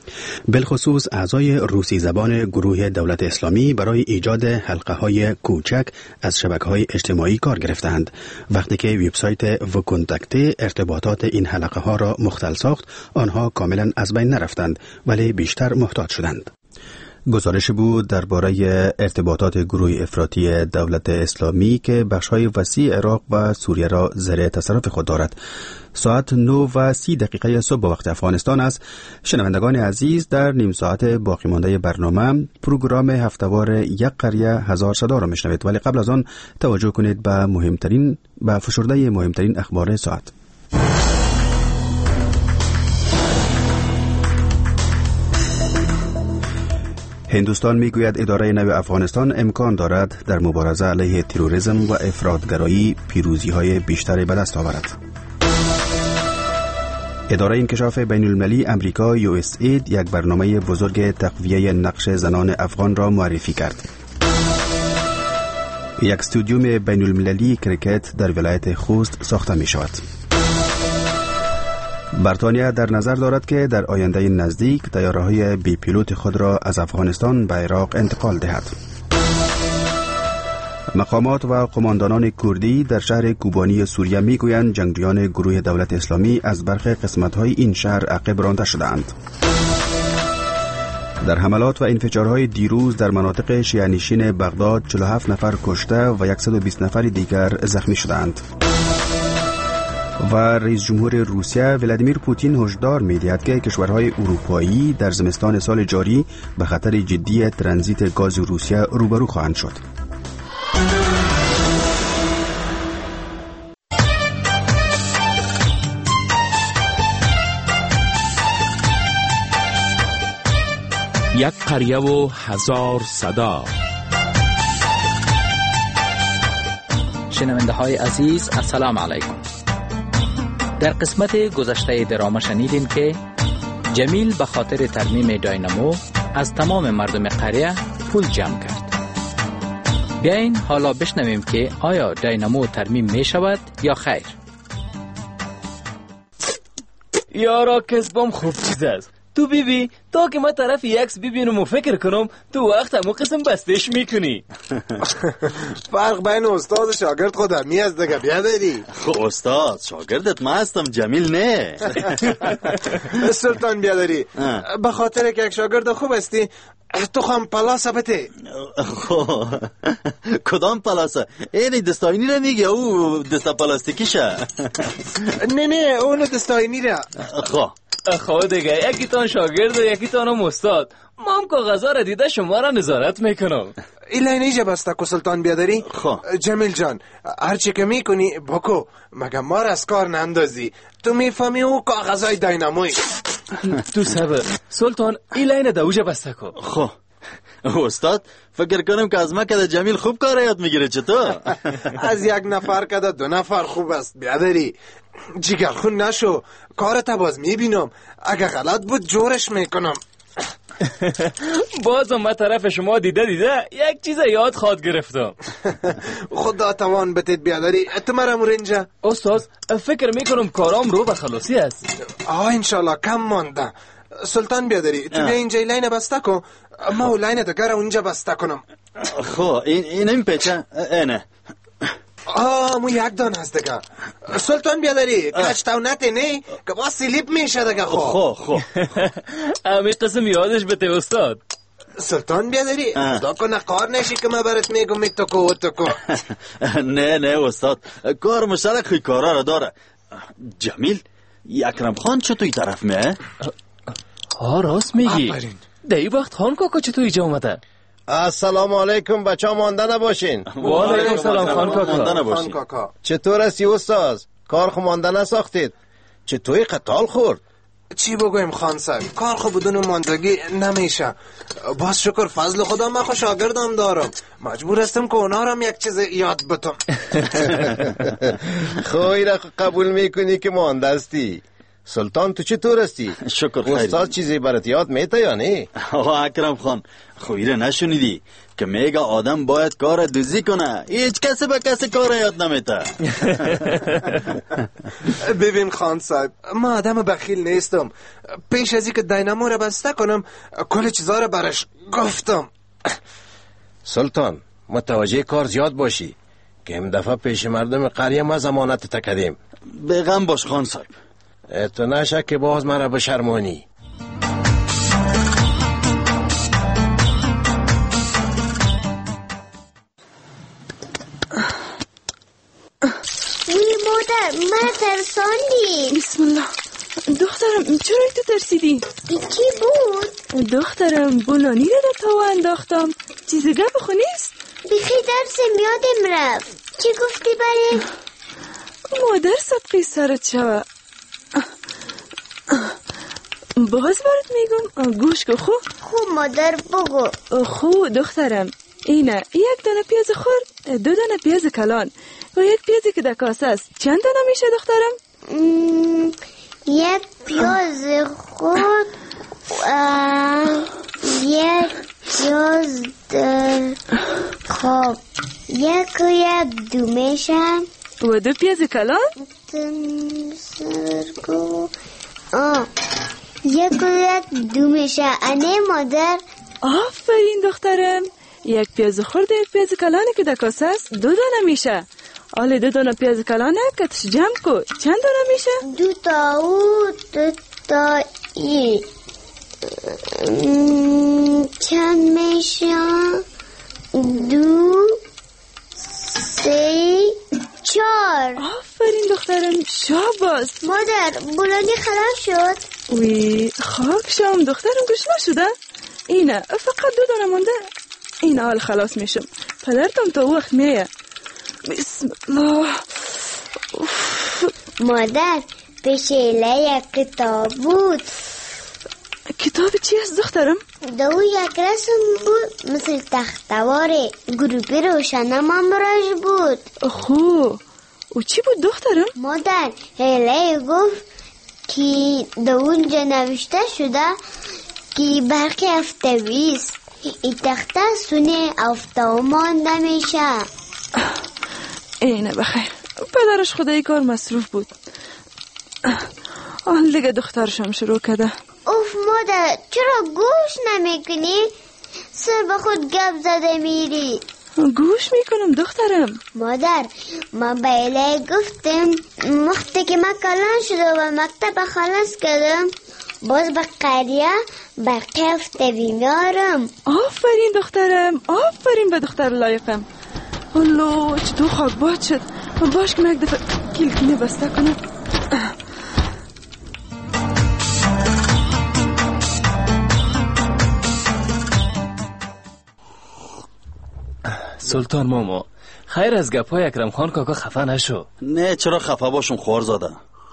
بالخصوص اعضای روسی زبان گروه دولت اسلامی برای ایجاد حلقه‌های کوچک از شبکه‌های اجتماعی کار گرفتند، وقتی که وبسایت وکنتاکت ارتباطات این حلقه‌ها را مختل ساخت. آنها کاملا از بین نرفتند ولی بیشتر محتاط شدند. گزارش بود درباره ارتباطات گروه افراطی دولت اسلامی که بخش‌های وسیع عراق و سوریه را زیر تصرف خود دارد. ساعت 9:30 صبح وقت افغانستان است. شنوندگان عزیز، در نیم ساعت باقی مانده برنامه پروگرام هفته‌وار یک قریه هزار صدا را میشنوید، ولی قبل از آن توجه کنید به فشرده مهمترین اخبار ساعت. هندوستان میگوید اداره نو افغانستان امکان دارد در مبارزه علیه تروریسم و افراطگرایی پیروزی‌های بیشتری به دست آورد. اداره انکشاف بین المللی امریکا USAID یک برنامه بزرگ تقویه نقش زنان افغان را معرفی کرد. یک استادیوم بین المللی کریکت در ولایت خوست ساخته می شود. بریتانیا در نظر دارد که در آینده نزدیک طیاره‌های بی پیلوت خود را از افغانستان به عراق انتقال دهد. مقامات و قماندانان کردی در شهر کوبانی سوریه میگویند جنگجویان گروه دولت اسلامی از برخی قسمت‌های این شهر عقب رانده شدند. در حملات و انفجارهای دیروز در مناطق شیعه‌نشین بغداد 47 نفر کشته و 120 نفر دیگر زخمی شدند. و رئیس جمهور روسیه ولادیمیر پوتین هشدار می‌دهد که کشورهای اروپایی در زمستان سال جاری به خطر جدی ترانزیت گاز روسیه روبرو خواهند شد. یک قریه و هزار صدا. شنونده های عزیز السلام علیکم. در قسمت گذشته درامه شنیدیم که جمیل به خاطر ترمیم داینامو از تمام مردم قریه پول جمع کرد. بیاین حالا بشنویم که آیا داینامو ترمیم می شود یا خیر. یارا کسبم خوب چیز است. تو بیبی تا که من طرف یکس ببینم و فکر کنم تو وقت همو قسم بستش میکنی. فرق بین استاد و شاگرد خود همی از دیگه بیادری. خب استاد شاگردت ما هستم، جمیل نه. سلطان بیادری به خاطر که یک شاگرد خوب هستی تو خواهم پلاسه بته. خب کدام پلاسه؟ این دستاینی را میگه او دستا پلاستیکیشه؟ نه اونو دستاینی را. خب دیگه یکی تان شاگرد و یکی تانم استاد. ما هم کاغذها را دیده شما را نظارت میکنم. ایلای نیجا بسته که سلطان بیادری. جمیل جان هرچی که میکنی بکو، مگه ما را از کار نندازی. تو میفهمی او کاغذهای دایناموی. تو صبر سلطان ایلای ندوجه بسته کن. خب استاد فکر کنم که از ما که جمیل خوب کار یاد میگیره. چطور؟ از یک نفر که دو نفر خوب است بیادری. جیگرخون نشو، کارت باز میبینم، اگه غلط بود جورش میکنم. بازم من طرف شما دیده یک چیز یاد خواد گرفتم. خدا توان بتید بیادری. تو مرم رنجه استاد فکر میکنم کارام رو به خلاصی است. انشالله کم مانده. سلطان بیادری تو بیا اینجا لاین بسته کن، ما او لاین دگر اونجا بسته کنم. خب این پیچه اینه. مو یک دان هست دگه. سلطان بیادری کچ تاونته نه که با سلیپ میشه دگه. خب همین قسم یادش بده استاد. سلطان بیادری دا کنه کار نشی که ما برات میگم تو کو. نه استاد کار مشترک خی کارا را داره. جمیل اکرم خان چطوری طرف میه؟ راست میگی. دی وقت خان کاکا چطور اینجا اومده؟ السلام علیکم بچه مانده نباشین. و علیکم سلام خان کاکا. چطور هستی استاد؟ کار خو مانده نساختید؟ چطوری قتال خورد؟ چی بگویم خان صاحب، کار خو بدون ماندگی نمیشه. باز شکر فضل خدا من خو شاگردم دارم، مجبور هستم که اونا هم یک چیز یاد بتم. خوی را قبول میکنی که مانده هستی. سلطان تو چطور هستی؟ شکر خیر. استاد چیزی برات یاد میته یا نه؟ اکرم خان خویره نشنیدی که میگه آدم باید کار دوزی کنه، هیچ کسی به کسی کار یاد نمیته. ببین خان صاحب، ما آدم بخیل نیستم. پیش از اینکه داینامو را بسته کنم کل چیزا را برش گفتم. سلطان متوجه کار زیاد باشی که این دفعه پیش مردم قریه ما ضمانت تکدیم. بیغم باش خان صاحب. تو نشه که باز مرا بشرمانی. وی مادر من ترساندی. بسم الله. دخترم چرا تو ترسیدی؟ این کی بود؟ دخترم بولانی رو در تاو انداختم. چیزی گپ خو نیست؟ بیخی درسم یادم رفت. چی گفتی بریم؟ مادر صدقی سرت شوه. باز برات میگم گوش که خو مادر بگو. خو دخترم اینه یک دانه پیاز خرد، 2 دانه پیاز کلان و یک پیازی که در کاسه است. چند دانه میشه دخترم؟ یک پیاز خرد، یک پیاز در خواب، یک و یک 2 میشه و 2 پیاز کلان؟ یک و یک 2 میشه. انه مادر؟ آفرین دخترم. یک پیاز خرد یک پیاز کلانه که در کاسه است 2 دانه میشه. حالا 2 دانه پیاز کلانه کتش جمع کو چند دانه میشه؟ 2 تا او 2 تا ای چند میشه؟ 2 3 4. آفرین دخترم شاباس. مادر بولانی خلاص شد. وی خاک شام دخترم گشما شده. اینه فقط 2 دانه مونده. این حال خلاص میشم. پدرتم تا وقت میه. بسم الله. مادر پیش یک کتاب بود. کتاب چی است دخترم؟ دو یک رسم بود مثل تختواره، گروپی روشنم براش بود. خو او چی بود دخترم؟ مادر هیله گفت که دو اونجا نوشته شده که برخی افتویست این تخته سونه افتاو مانده میشه. اینه بخیر. پدرش خدای کار مصروف بود. آن دیگه دخترشم شروع کرده. اوف مادر چرا گوش نمیکنی؟ سر به خود گپ زده میری. گوش میکنم دخترم. مادر من به ایله گفتم وقتی که من کلان شده و مکتب خلاص کردم باز به قریه برقی افتوی میارم. آفرین دخترم، آفرین به دختر لایقم. الله چطور خاک باد شد. باش که من یک دفعه کلکنه بسته کنم. سلطان ماما خیر از گپای اکرم خان کاکا خفه نشو. نه چرا خفه باشم خوارزاده،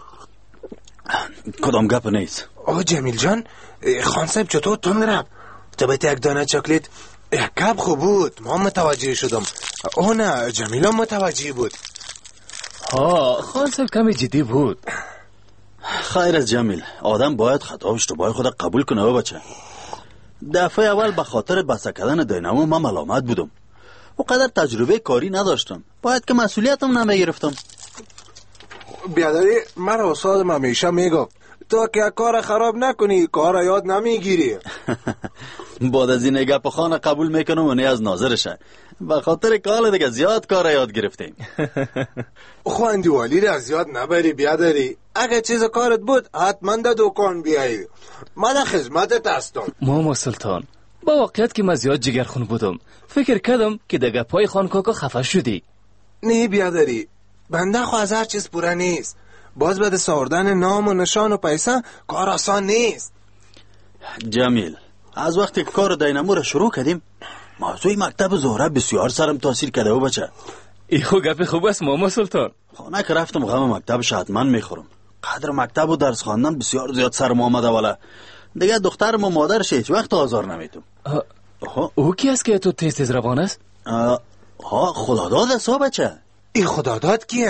کدام گپ نیست. جمیل جان خان صاحب چطور تون رفت؟ تو باید یک دانه چاکلیت. یک گپ خوب بود ما متوجه شدم. نه جمیل هم متوجه بود. خان صاحب کمی جدی بود. خیر از جمیل، آدم باید خطا و اشتباه خود قبول کنه و بچه. دفعه اول به خاطر بسته کردن داینامو من ملامت بودم. اونقدر تجربه کاری نداشتم، باید که مسئولیتم نمیگرفتم. بیادری مرا استادم همیشه میگفت تو که کار خراب نکنی کار یاد نمیگیری. بعد از این گپ خانه قبول میکنم و نه از ناظرشه. به خاطر کال دیگه زیاد کار یاد گرفتیم. خواندیوالی را زیاد نبری بیادری. اگه چیز کارت بود حتما در دکان بیایی. من در خدمتت هستم. ماما سلطان با واقعیت که من زیاد جگرخون بودم فکر کردم که در گپای خان کاکا خفه شدی. نه بیادری، بنده خو از هر چیز پوره نیست. باز بعد ساردن نام و نشان و پیسه کار آسان نیست. جمیل از وقتی که کار داینامو را شروع کردیم موضوع مکتب زهره بسیار سرم تاثیر کرده و بچه. ای خو گپ خوب است ماما سلطان. خانه که رفتم غم مکتبش حتما میخورم. قدر مکتب و درس خواندن بسیار زیاد سرم آمده والا. دیگه دخترم و مادرش هیچ وقت آزار نمیتم. او کی است که تو تیز روان است؟ خداداد است بچه. ای خداداد کی است؟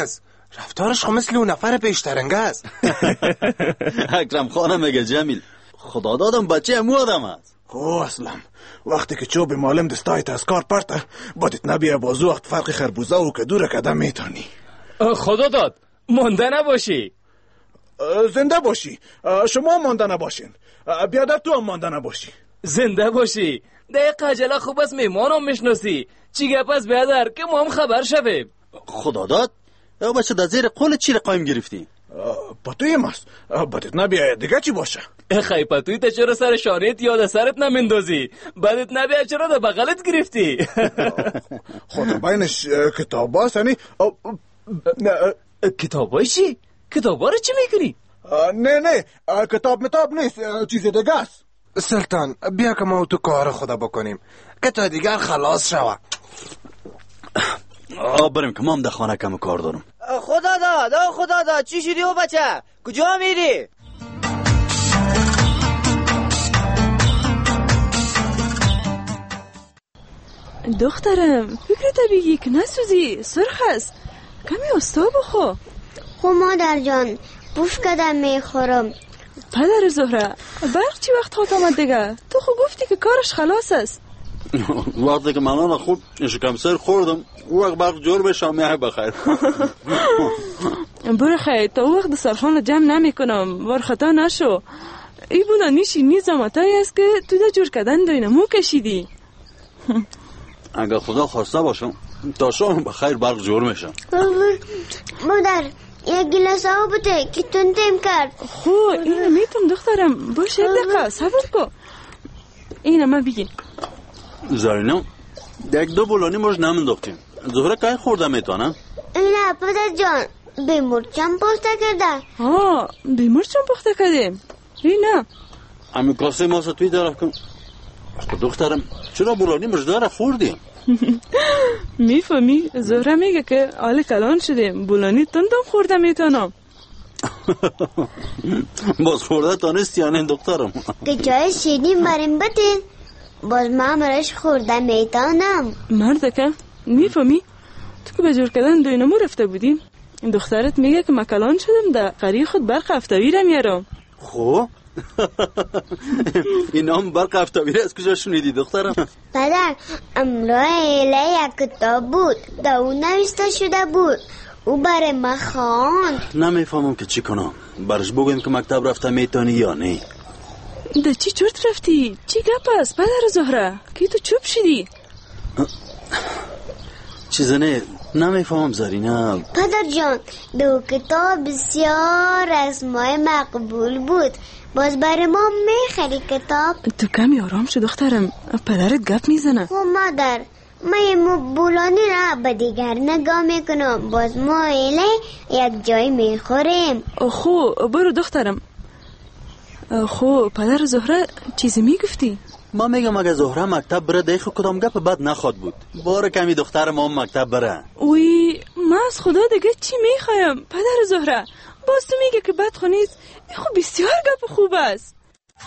رفتارش خب مثل اون نفر پیشترنگه است. اکرم خانم میگه جمیل خدا دادم بچه امو آدم است. اسلم وقتی که چوب معلم دستایت از کار پرته بادت نبیه بازو وقت فرق خربوزه و کدور کدم میتانی. خدا داد مانده نباشی. زنده باشی. شما مانده نباشین. بیادر تو هم مانده نباشی. زنده باشی. دقیقه عجله خوب است میمانم میشناسی. چی گپ است بیادر که ما هم خبر شویم. خدا داد او بچه در زیر قول چی رقایم گرفتی؟ پتویم است. بدت نبیه دیگه چی باشه؟ خیلی پتوی تا چرا سر شانیت یاد سرت نمیندازی؟ بدت نبیه چرا در بغلت گرفتی؟ خدا بینش کتاب هست یعنی کتابای چی؟ کتابا رو چی میکنی؟ نه کتاب نیست چیز دیگه است. سلطان بیا که ما تو کار خدا بکنیم که تا دیگر خلاص شوه. بریم که ما هم در خانه کم کار دارم. خدا داد چی شدی او بچه؟ کجا میری؟ دخترم فکرت بگی که نسوزی سرخ است. کمی استا بخو. خب مادر جان بوف کدم میخورم. پدر زهره برق چی وقت خواهد آمد دیگه؟ تو خود گفتی که کارش خلاص است. وقتی که من خود شکم سر خوردم وقت برق جور بشم میه بخیر. برو خیر تا وقت دسترخوان جمع نمی کنم بار خطا نشو. ای بودا نیشی نیزامتایی است که تو دا جور کردن داینمو کشیدی. اگر خدا خواسته باشم تا شام بخیر برق جور میشم. مادر یک گلاس آب بده که تندم کرد. خو اینو میتونم دخترم باشه دقیقه صبر کن. اینو من بگین زارینم یک دو بولانی ماش نمنداختیم. زهره که خورده میتونه؟ نه پدر جان به مرچم پخته کرده. به مرچم پخته کردیم. نه امی کاسه ماسه توی طرف کن. دخترم چرا بولانی ماش داره خوردیم؟ میفهمی زهره میگه که حال کلان شدیم بولانی تندم خورده میتونم. باز خورده تانستی یا نه دخترم؟ که جای شیرین بریم بدین باز من مرش خورده میتونم. مرده که میفهمی تو که به جور کردن دوینمو رفته بودیم دخترت میگه که مکلان شدم در قری خود برق افتوی را میارم. خب این هم برق افتوی از کجا شنیدی دخترم؟ پدر امراه ایله یک کتاب بود در اون نوشته شده بود او برای ما خواند. نمیفهمم که چی کنم برش بگویم که مکتب رفته میتونی یا نه. ده چی چرت رفتی؟ چی گپ است پدر زهره که تو چوب شدی؟ چیزه نه نمیفهمم زرینه. پدر جان دو کتاب بسیار از ما مقبول بود باز برای ما میخری کتاب. تو کمی آرام شد دخترم پدرت گپ میزنه. خب مادر ما بولانی را به دیگر نگاه میکنم باز ما ایله یک جای میخوریم. خو برو دخترم. خو پدر زهره چیزی میگفتی؟ ما میگم اگه زهره مکتب بره دیخو کدام گپ بد نخواد بود. باره کمی دختر ما مکتب بره. وی ما از خدا دیگه چی میخوایم پدر زهره؟ باز تو میگه که بد خونیست. این خب بسیار گپ خوب است.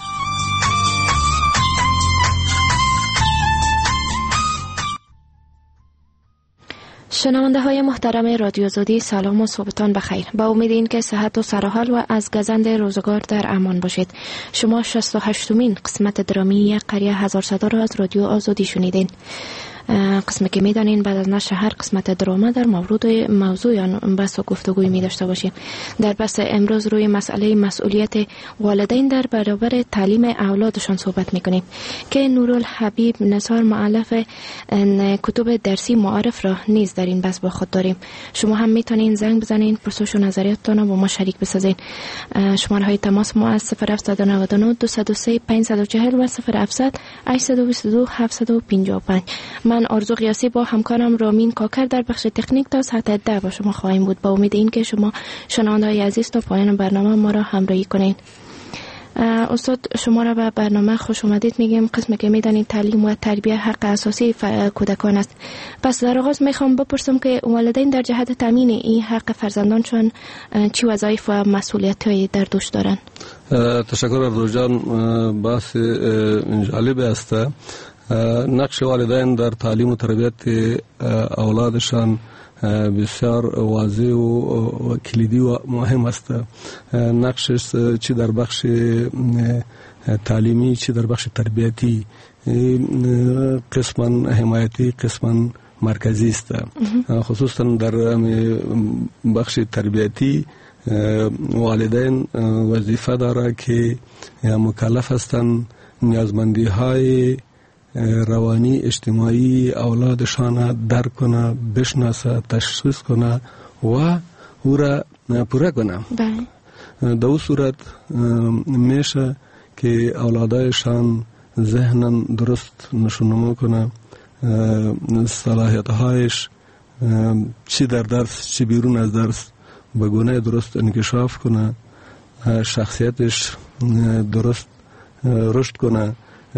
شنونده های محترم رادیو آزادی سلام و صبحتان بخیر. با امید این که صحت و سرحال و از گزند روزگار در امان باشید. شما 68مین قسمت درامی قریه هزار صدا را از رادیو آزادی شنیدین. قسمی که میدانین بعد از نشر هر قسمت دراما در موضوع آن بحث و گفتگوی می داشته باشیم. در بحث امروز روی مسئله مسئولیت والدین در برابر تعلیم اولادشان صحبت میکنیم که نورالحبیب نثار مؤلف کتب درسی معارف را نیز در این بحث با خود داریم. شما هم میتونین زنگ بزنین پرسش و نظریاتتان را با ما شریک بسازین. شماره های تماس ما از 0799 203 540 و 0700 822 755. من آرزو قیاسی با همکارم رامین کاکر در بخش تکنیک تا ساعت 10 با شما خواهیم بود. با امید این که شما شنونده‌های عزیز تا پایان برنامه ما را همراهی کنین. استاد شما را به برنامه خوش اومدید میگیم. قسمی که میدانید تعلیم و تربیت حق اساسی کودکان است. پس در آغاز میخوام بپرسم که والدین در جهت تامین این حق فرزندانشون چی وظایف و مسئولیت‌هایی در دوش دارن؟ تشکر ارزو جان. بحث جالب است. نقش والدین در تعلیم و تربیت اولادشان بسیار واضح و کلیدی و مهم است. نقشش چی در بخش تعلیمی چی در بخش تربیتی قسما حمایتی قسما مرکزی است. خصوصا در بخش تربیتی والدین وظیفه داره که مکلف هستند نیازمندی های روانی اجتماعی اولادشان درک کنه، بشناسه، تشخیص کنه و او را پوره کنه. در اون صورت میشه که اولادایشان ذهنن درست نشونما کنه، صلاحیت هایش چی در درس چی بیرون از درس به گونه درست انکشاف کنه، شخصیتش درست رشد کنه.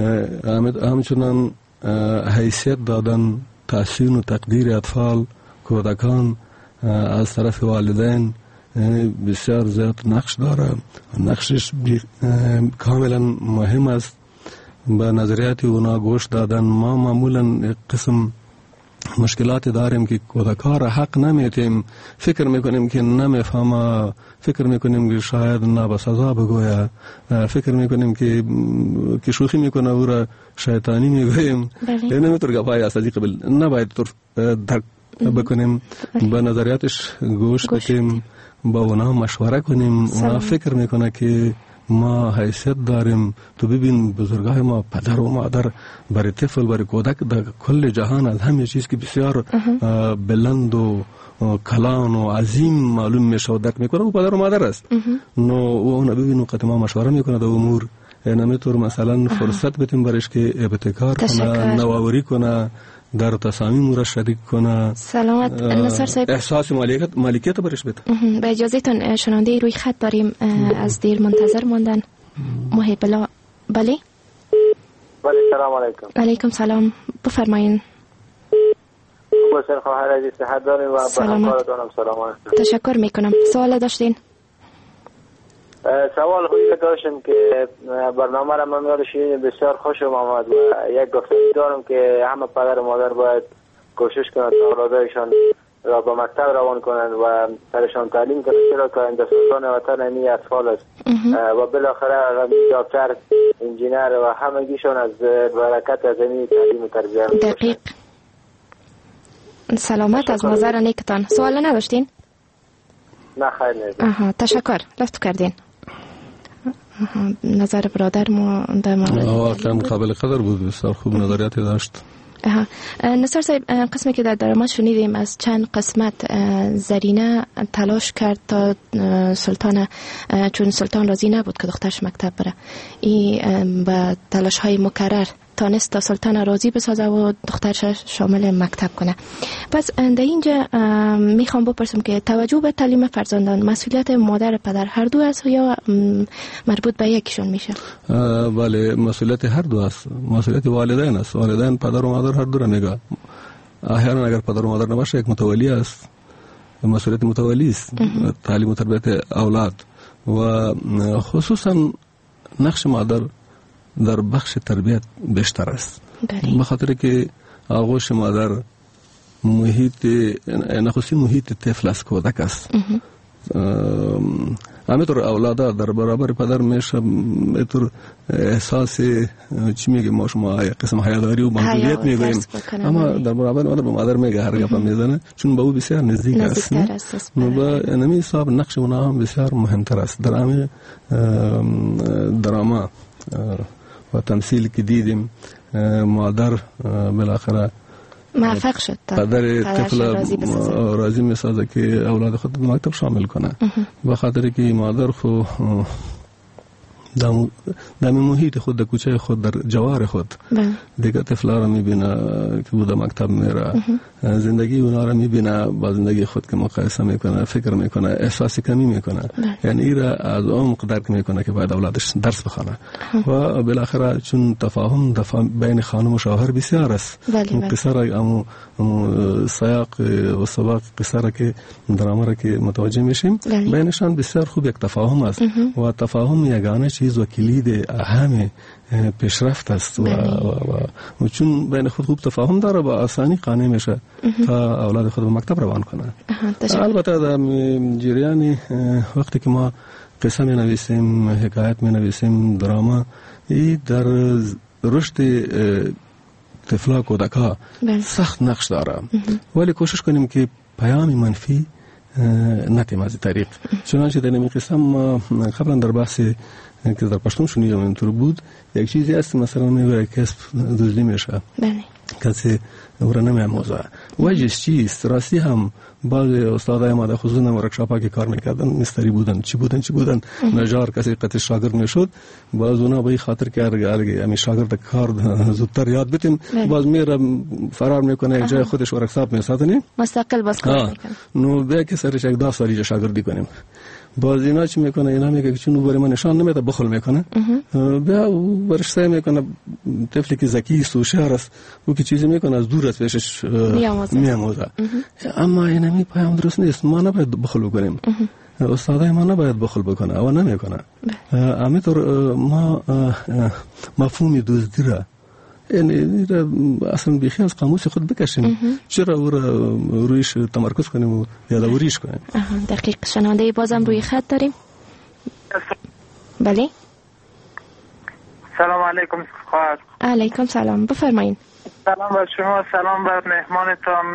همچنان حیثیت دادن تحسین و تقدیر اطفال کودکان از طرف والدین بسیار زیاد نقش داره. نقشش کاملا مهم است. به نظریات اونا گوش دادن. ما معمولا قسم مشکلات داریم که کودکان را حق نمیتیم، فکر میکنیم که نمیفهمه، فکر میکنیم که شاید نابسزا بگویه، فکر میکنیم که شوخی میکنه او را شیطانی میگوییم. نمیتور گپای است از این قبل نباید درک بکنیم. به نظریاتش گوش بدیم، با اونا مشوره کنیم. اونا فکر میکنه که ما حیثیت داریم. تو ببین بزرگای ما پدر و مادر برای طفل برای کودک در کل جهان از همه چیز که بسیار بلند و کلان و عظیم معلوم میشه و درک میکنه و پدر و مادر است. نو اون ببین وقتی ما مشوره میکنه در امور نمیتور مثلا فرصت بدیم برایش که ابتکار کنه، نوآوری کنه، در تصامیم را شریک کنه. سلامت نصر صاحب، احساس مالکیت برش بده. به اجازهتون شنونده روی خط داریم، از دیر منتظر ماندن. محب الله. بله سلام علیکم. علیکم سلام، بفرمایین. بسیار خواهر عزیز صحت داریم و برنامه‌تونم سلام. تشکر میکنم. سوال داشتین؟ سوال خوبی داشتم که برنامه را من یاد شیرین بسیار خوشم آمد و یک گفتگو دارم که همه پدر و مادر باید کوشش کنند تا اولادایشان را به مکتب روان کنند و سرشان تعلیم کنند، چرا که آینده سازان وطن همی اطفال است و بالاخره دکتر، انجینر و همگیشان از برکت از همی تعلیم و تربیت. دقیق. سلامت از نظر نیکتان. سوال نداشتین؟ نه خیر نیست. تشکر، لطف کردین. نظر برادر ما در مورد واقعا قابل قدر بود، بسیار خوب نظریاتی داشت. نصر صاحب، قسمی که در درآمد شنیدیم از چند قسمت زرینه تلاش کرد تا سلطان، چون سلطان راضی نبود که دخترش مکتب بره، این با تلاش های مکرر تانست تا سلطان راضی بسازه و دخترش شامل مکتب کنه. پس در اینجا میخوام بپرسم که توجه به تعلیم فرزندان مسئولیت مادر پدر هر دو است یا مربوط به یکیشون میشه؟ بله، مسئولیت هر دو است. مسئولیت والدین است. والدین پدر و مادر هر دو را میگه. احیانا اگر پدر و مادر نباشه یک متولی است، مسئولیت متولی است تعلیم و تربیت اولاد و خصوصا نقش مادر در بخش تربیت بیشتر است، به خاطر که آغوش مادر محیط نخستین محیط طفل است، کودک است. همینطور اولادا در برابر پدر میشه اینطور احساس چی میگه ما شما قسم حیاداری و مسئولیت میگوییم، اما در برابر مادر به مادر میگه هر گپ میزنه چون به او بسیار نزدیک است. و نمی حساب نقش اونا هم بسیار مهمتر است. در همین دراما و تمثیل که دیدیم مادر بالاخره موفق شد پدر طفل راضی میسازه که اولاد خود به مکتب شامل کنه، به خاطر که مادر خو در محیط خود، در کوچه خود، در جوار خود دیگه طفلا را میبینه که بوده مکتب میره، زندگی اونا را میبینه با زندگی خود که مقایسه میکنه، فکر میکنه، احساس کمی میکنه، یعنی ای را از عمق درک میکنه که باید اولادش درس بخونه و بالاخره چون تفاهم بین خانم و شوهر بسیار است. قصه را سیاق و سباق قصه را که دراما را که متوجه میشیم بینشان بسیار خوب یک تفاهم است و تفاهم یگانه چیز و کلید اهم پیشرفت است و چون بین خود خوب تفاهم داره با آسانی قانع میشه تا اولاد خود به مکتب روان کنه. البته در جریان وقتی که ما قصه می نویسیم، حکایت می نویسیم، دراما، این در رشد طفلا کودکا سخت نقش داره، ولی کوشش کنیم که پیام منفی نتیم از طریق. چنانچه در این قسم ما قبلا در بحث که در پشتون شنیدم اینطور بود، یک چیزی هست مثلا میگه کسب دزدی میشه، کسی او را نمی‌آموزه. وجهش چیست؟ راستی هم بعض استادای ما در خصوص ورکشاپ‌ها که کار میکردن مستری بودن، چی بودن نجار کسی قطع شاگرد میشد، باز اونا به این خاطر که امی شاگرد کار زودتر یاد بتیم، باز میره فرار میکنه یک جای خودش ورکشاپ میسازه مستقل باز کار میکنه. نو بیا که سرش یک 10 سالی شاگردی کنیم. باز اینا چی میکنه؟ اینا میگه که چون او برای من نشان نمیده بخل میکنه، بیا برش سعی میکنه طفلی که ذکی است و هوشیار است او که چیزی میکنه از دور از پیشش میاموزه. اما این می پیام درست نیست، ما نباید بخل بکنیم، استادای ما نباید بخل بکنه و نمیکنه. همینطور ما مفهوم دزدی را یعنی اصلا بیخی از قاموس خود بکشیم، چرا او را رویش تمرکز کنیم و یادآوریش کنیم. دقیق. شنونده بازم روی خط داریم. بله. سلام علیکم خواهر. علیکم سلام، بفرمایید. سلام بر شما، سلام بر مهمانتان.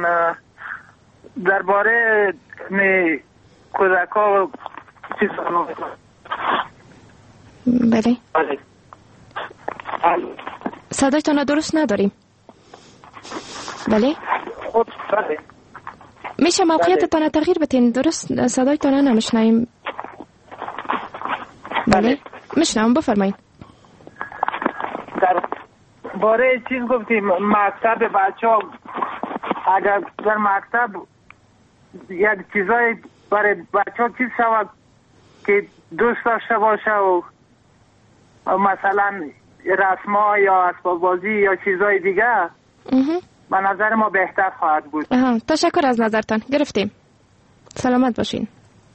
درباره کودکا چیز بله. صدایتان درست نداریم. بله. بله. میشه موقعیتتان تغییر بدین؟ درست صدایتان نمیشنویم. بله. میشنوم، بفرمایید. در باره چیز گفتیم مکتب بچه‌ها، اگر در مکتب یک چیزای برای بچه‌ها چیز شود که دوست داشته باشه و مثلا رسم‌ها یا اسباب بازی یا چیزای دیگه، به نظر ما بهتر خواهد بود. تشکر از نظرتان، گرفتیم. سلامت باشین.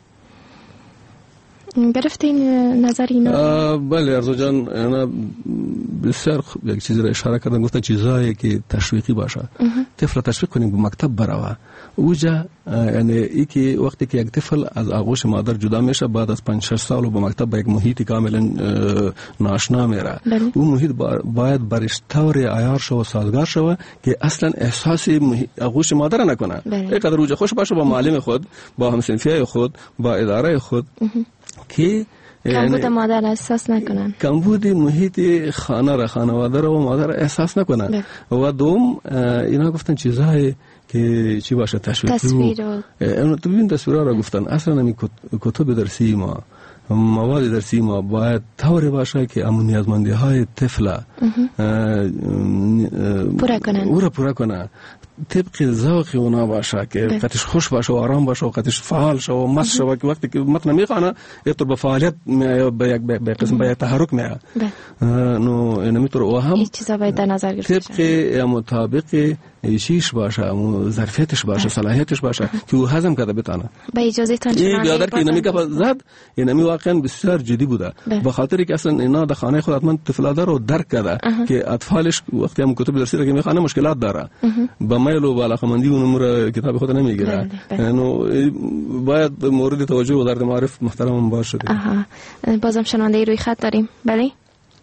گرفتین نظر اینا؟ بله ارزو جان، اینا بسیار یک چیزی را اشاره کردن، گفتن چیزایی که تشویقی باشه. طفل تشویق کنیم به مکتب بروه. اوجا یعنی ای که وقتی که یک طفل از آغوش مادر جدا میشه بعد از 5-6 سال به مکتب به یک محیط کاملا ناشنا میره، اون محیط باید برش طور عیار شو و سازگار شو که اصلا احساس آغوش مادر نکنه. اینقدر اوجا خوش باشه با معلم خود، با همسنفیای خود، با اداره خود که کمبود مادر احساس نکنن، کمبود محیط خانواده و مادر احساس نکنن. و دوم اینا گفتن چیزهای که چی باشه تشویقی، تصویر تو ببین تصویرها را گفتن. اصلا نمی کتب درسی ما، مواد درسی ما باید طوری باشه که امون نیازمندی های طفل پورا کنن طبق ذوق اونا باشه که قطعش خوش باشه و آرام باشه و قطعش فعال شه و مست شه که وقتی که متن میخوانه اینطور به فعالیت به قسم به تحرک میاد. نو اینمیطور و هم چیزا باید در نظر گرفته طبق مطابق ایشیش باشه، ظرفیتش باشه، صلاحیتش باشه که او هضم کرده بتونه. با اجازه تان این یادر که اینمی که زد اینمی واقعا بسیار جدی بوده، به خاطر که اصلا اینا در خانه خود حتما طفلاده رو درک کرده که اطفالش وقتی هم کتب درسی رو که میخوانه مشکلات داره، با میل و علاقمندی اون امور کتاب خود نمیگیره. اینو باید مورد توجه وزارت معارف محترم باشه. بازم شنونده روی خط داریم. بله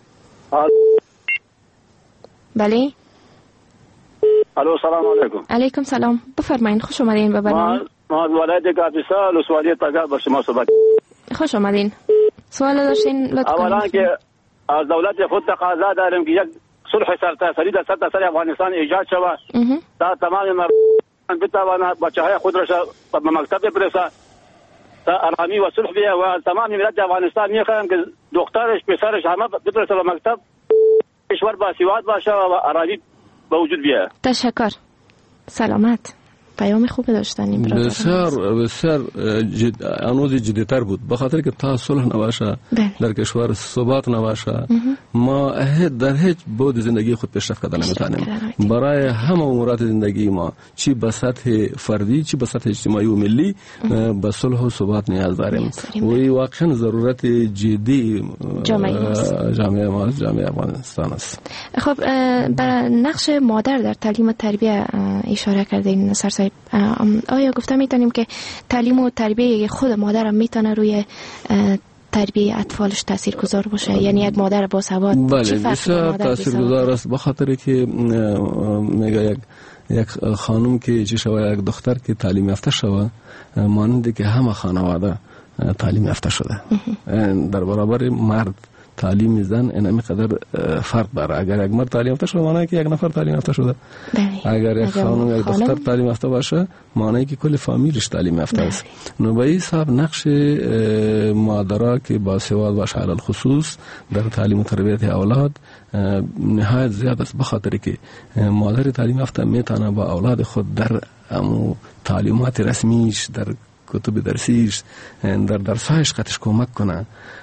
بله. الو سلام علیکم. علیکم سلام، بفرمایید. خوش آمدین به برنامه. ما ولایت کاپیسا لسوالی تاگا با شما صحبت. خوش آمدین. سوال داشتین لطفا. اولا که از دولت خود تقاضا داریم که یک صلح سرتاسری در سرتاسر افغانستان ایجاد شود تا تمام مردم بتوانند بچه‌های خود را به مکتب بفرستند تا آرامی و صلح بیاید و تمام ملت افغانستان می‌خواهیم که دخترش پسرش همه بفرسته به مکتب، کشور باسواد باشه و آرامی به وجود بیاید. تشکر. سلامت. پیام خوب داشتن این برادر. بسیار هنوز جدی‌تر بود، به خاطر که تا صلح نباشه در کشور ثبات نباشه ما در هیچ بود زندگی خود پیشرفت کردن نمیتونیم. برای همه امورات زندگی ما چی به سطح فردی چی به سطح اجتماعی و ملی به صلح و ثبات نیاز داریم و این واقعا ضرورت جدی جامعه ما جامعه افغانستان است. خب برای نقش مادر در تعلیم و تربیه اشاره کردین نصر صاحب. آیا گفته میتونیم که تعلیم و تربیه خود مادر هم میتونه روی تربیه اطفالش تاثیرگذار باشه؟ یعنی یک مادر باسواد بله بسیار تاثیرگذار است، بخاطر که میگه یک خانم که چی شوه یک دختر که تعلیم یافته شوه مانند که همه خانواده تعلیم یافته شده. در برابر مرد تعلیم زن اینمی قدر فرق داره. اگر یک مرد تعلیم یافته شده معنی که یک نفر تعلیم یافته شده. اگر یک خانم یک دختر تعلیم یافته باشه معنی که کل فامیلش تعلیم یافته است. نو به این حساب نقش مادرها که باسواد باشه علی الخصوص در تعلیم و تربیت اولاد نهایت زیاد است، بخاطر که مادر تعلیم یافته میتونه با اولاد خود در تعلیمات رسمیش در کتب درسیش در درسایش قطعش کمک کنه،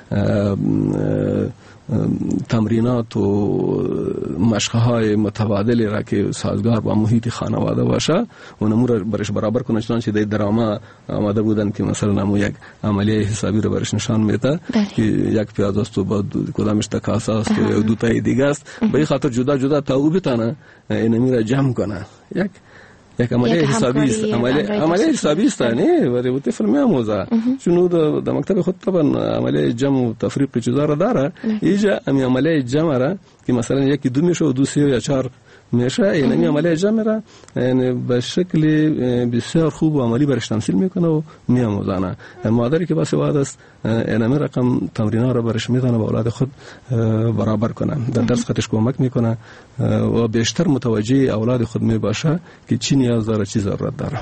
تمرینات و مشق‌های متبادلی را که سازگار با محیط خانواده باشه و نمو را برش برابر کنه. چنانچه در دراما آمده بودن که مثلا نمو یک عملیه حسابی را برش نشان میده که یک پیاز است و با کدامش تکاسه است و دو تای دیگه است، به این خاطر جدا جدا تا او بتانه اینمی را جمع کنه. یک عملیه حسابی است، عملیه حسابی است نه ولی و طفل میاموزه چون در مکتب خود طبعا عملیه جمع و تفریق چیزا را داره. اینجا امی عملیه جمع را که مثلا یکی دو میشه و دو سه یا چهار میشه، یعنی عملیه جمع را یعنی به شکل بسیار خوب و عملی برش تمثیل میکنه و میاموزانه. مادری که باسواد است اینمی رقم تمرین‌ها را برش میتونه با اولاد خود برابر کنه، در درس خودش کمک میکنه و بیشتر متوجه اولاد خود میباشه که چی نیاز داره چی ضرورت داره.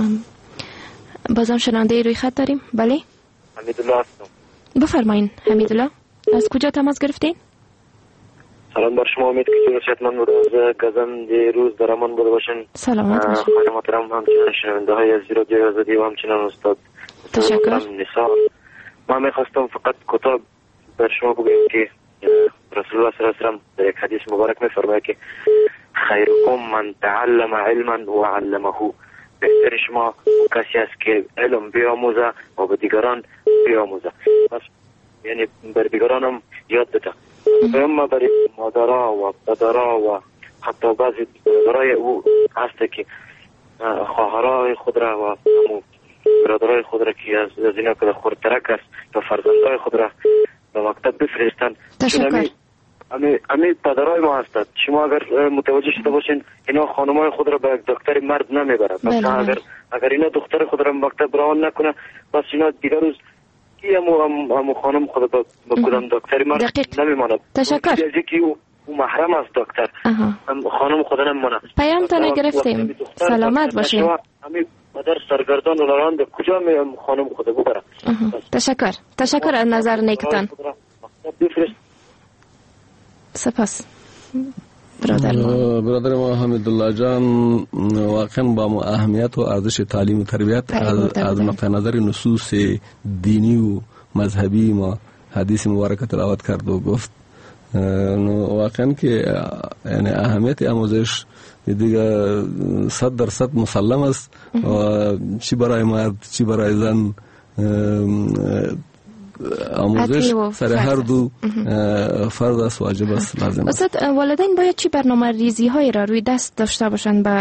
بازم شنونده روی خط داریم. بله حمیدالله هستم. بفرمایین حمیدالله، از کجا تماس گرفتین؟ سلام بر شما، امید که صحتمند و روز گزند روز در امان بوده باشین. سلامت باشین. خانم محترم همچنین شنونده های از رادیو آزادی و همچنین استاد تشکر. نثار، ما میخواستم فقط کوتاه بر شما بگویم که رسول الله صلی الله علیه و در یک حدیث مبارک میفرماید که خیرکم من تعلم علما و علمه، بهتر شما کسی است که علم بیاموزه و به دیگران بیاموزه. بس یعنی بر دیگران هم یاد بده. اما برای مادرها و پدرها و حتی بعضی برای او هست که خواهرای خود را و برادرای خود را که از اینا که خردترک است و فرزندای خود را به مکتب بفرستند. تشکر. امی پدرای ما هستند. شما اگر متوجه شده باشین اینا خانمای خود را به یک دکتر مرد نمیبرند. اگر اینا دختر خود را به مکتب روان نکنه بس اینا دیگر روز همو خانم خود با کدام دکتری مرد نمیماند. تشکر. که او محرم است دکتر خانم خود نمیماند. پیام تانه گرفتیم. سلامت باشین. همین مادر سرگردان و لراند کجا می خانم خود ببره. تشکر از نظر نیکتان. سپاس برادر ما حمیدالله جان، واقعا با اهمیت و ارزش تعلیم و تربیت از نقطه نظر نصوص دینی و مذهبی ما حدیث مبارک تلاوت کرد و گفت واقعا که یعنی اهمیت آموزش دیگه 100% مسلم است و چی برای مرد چی برای زن آموزش سر هر دو فرض است، واجب است، لازم است. استاد، والدین باید چی برنامه ریزی هایی را روی دست داشته باشند به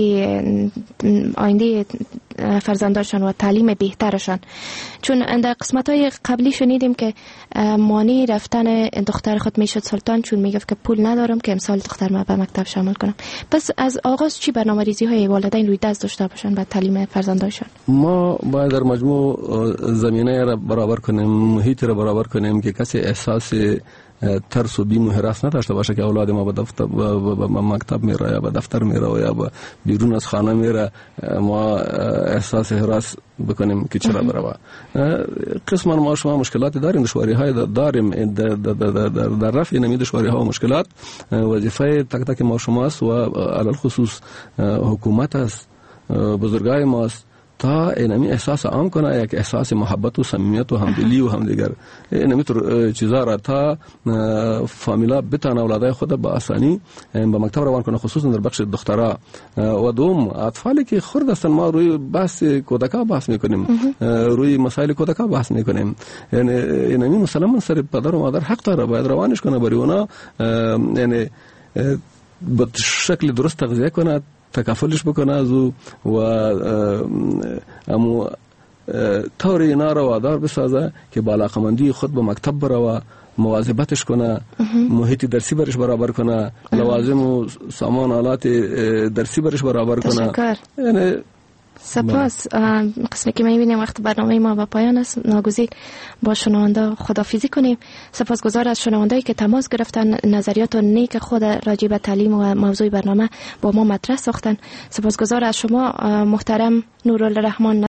آینده فرزندانشان و تعلیم بهترشان؟ چون در قسمت های قبلی شنیدیم که مانع رفتن دختر خود میشد سلطان، چون میگفت که پول ندارم که امسال دختر ما به مکتب شامل کنم. پس از آغاز چی برنامه ریزی های والدین روی دست داشته باشند به تعلیم فرزندانشان؟ ما باید در مجموع زمینه را برابر کنیم، محیط را برابر کنیم که کسی احساس ترس و بیم و هراس نداشته باشه که اولاد ما به مکتب میره یا به دفتر میره یا به بیرون از خانه میره ما احساس هراس بکنیم که چرا بره. قسما ما شما مشکلات داریم، دشواری های داریم در رفع این دشواری ها و مشکلات. وظیفه تک تک ما شماست و علی الخصوص حکومت است، بزرگای ماست تا اینمی احساس عام کنه، یک احساس محبت و صمیمیت و همدلی و همدیگر اینمی چیزا را تا فامیلا بتونه اولادای خود با آسانی به مکتب روان کنه، خصوصا در بخش دخترها. و دوم اطفالی که خرد هستن ما روی بحث کودکا بحث میکنیم، روی مسائل کودکا بحث میکنیم. یعنی اینمی مسلمان سر پدر و مادر حق داره باید روانش کنه، برای اونا یعنی به شکل درست تغذیه کنه، تکافلش بکنه از او و امو طور اینا رو وادار بسازه که با علاقمندی خود به مکتب بره و مواظبتش کنه، محیط درسی برش برابر کنه، لوازم و سامان آلات درسی برش برابر کنه. تشکر. یعنی سپاس. قسمی که میبینیم وقت برنامه ما به پایان است، ناگزیر با شنونده خدافیزی کنیم. سپاسگزار از شنوندهایی که تماس گرفتن، نظریات و نیک خود راجع به تعلیم و موضوع برنامه با ما مطرح ساختن. سپاسگزار از شما محترم نورالرحمن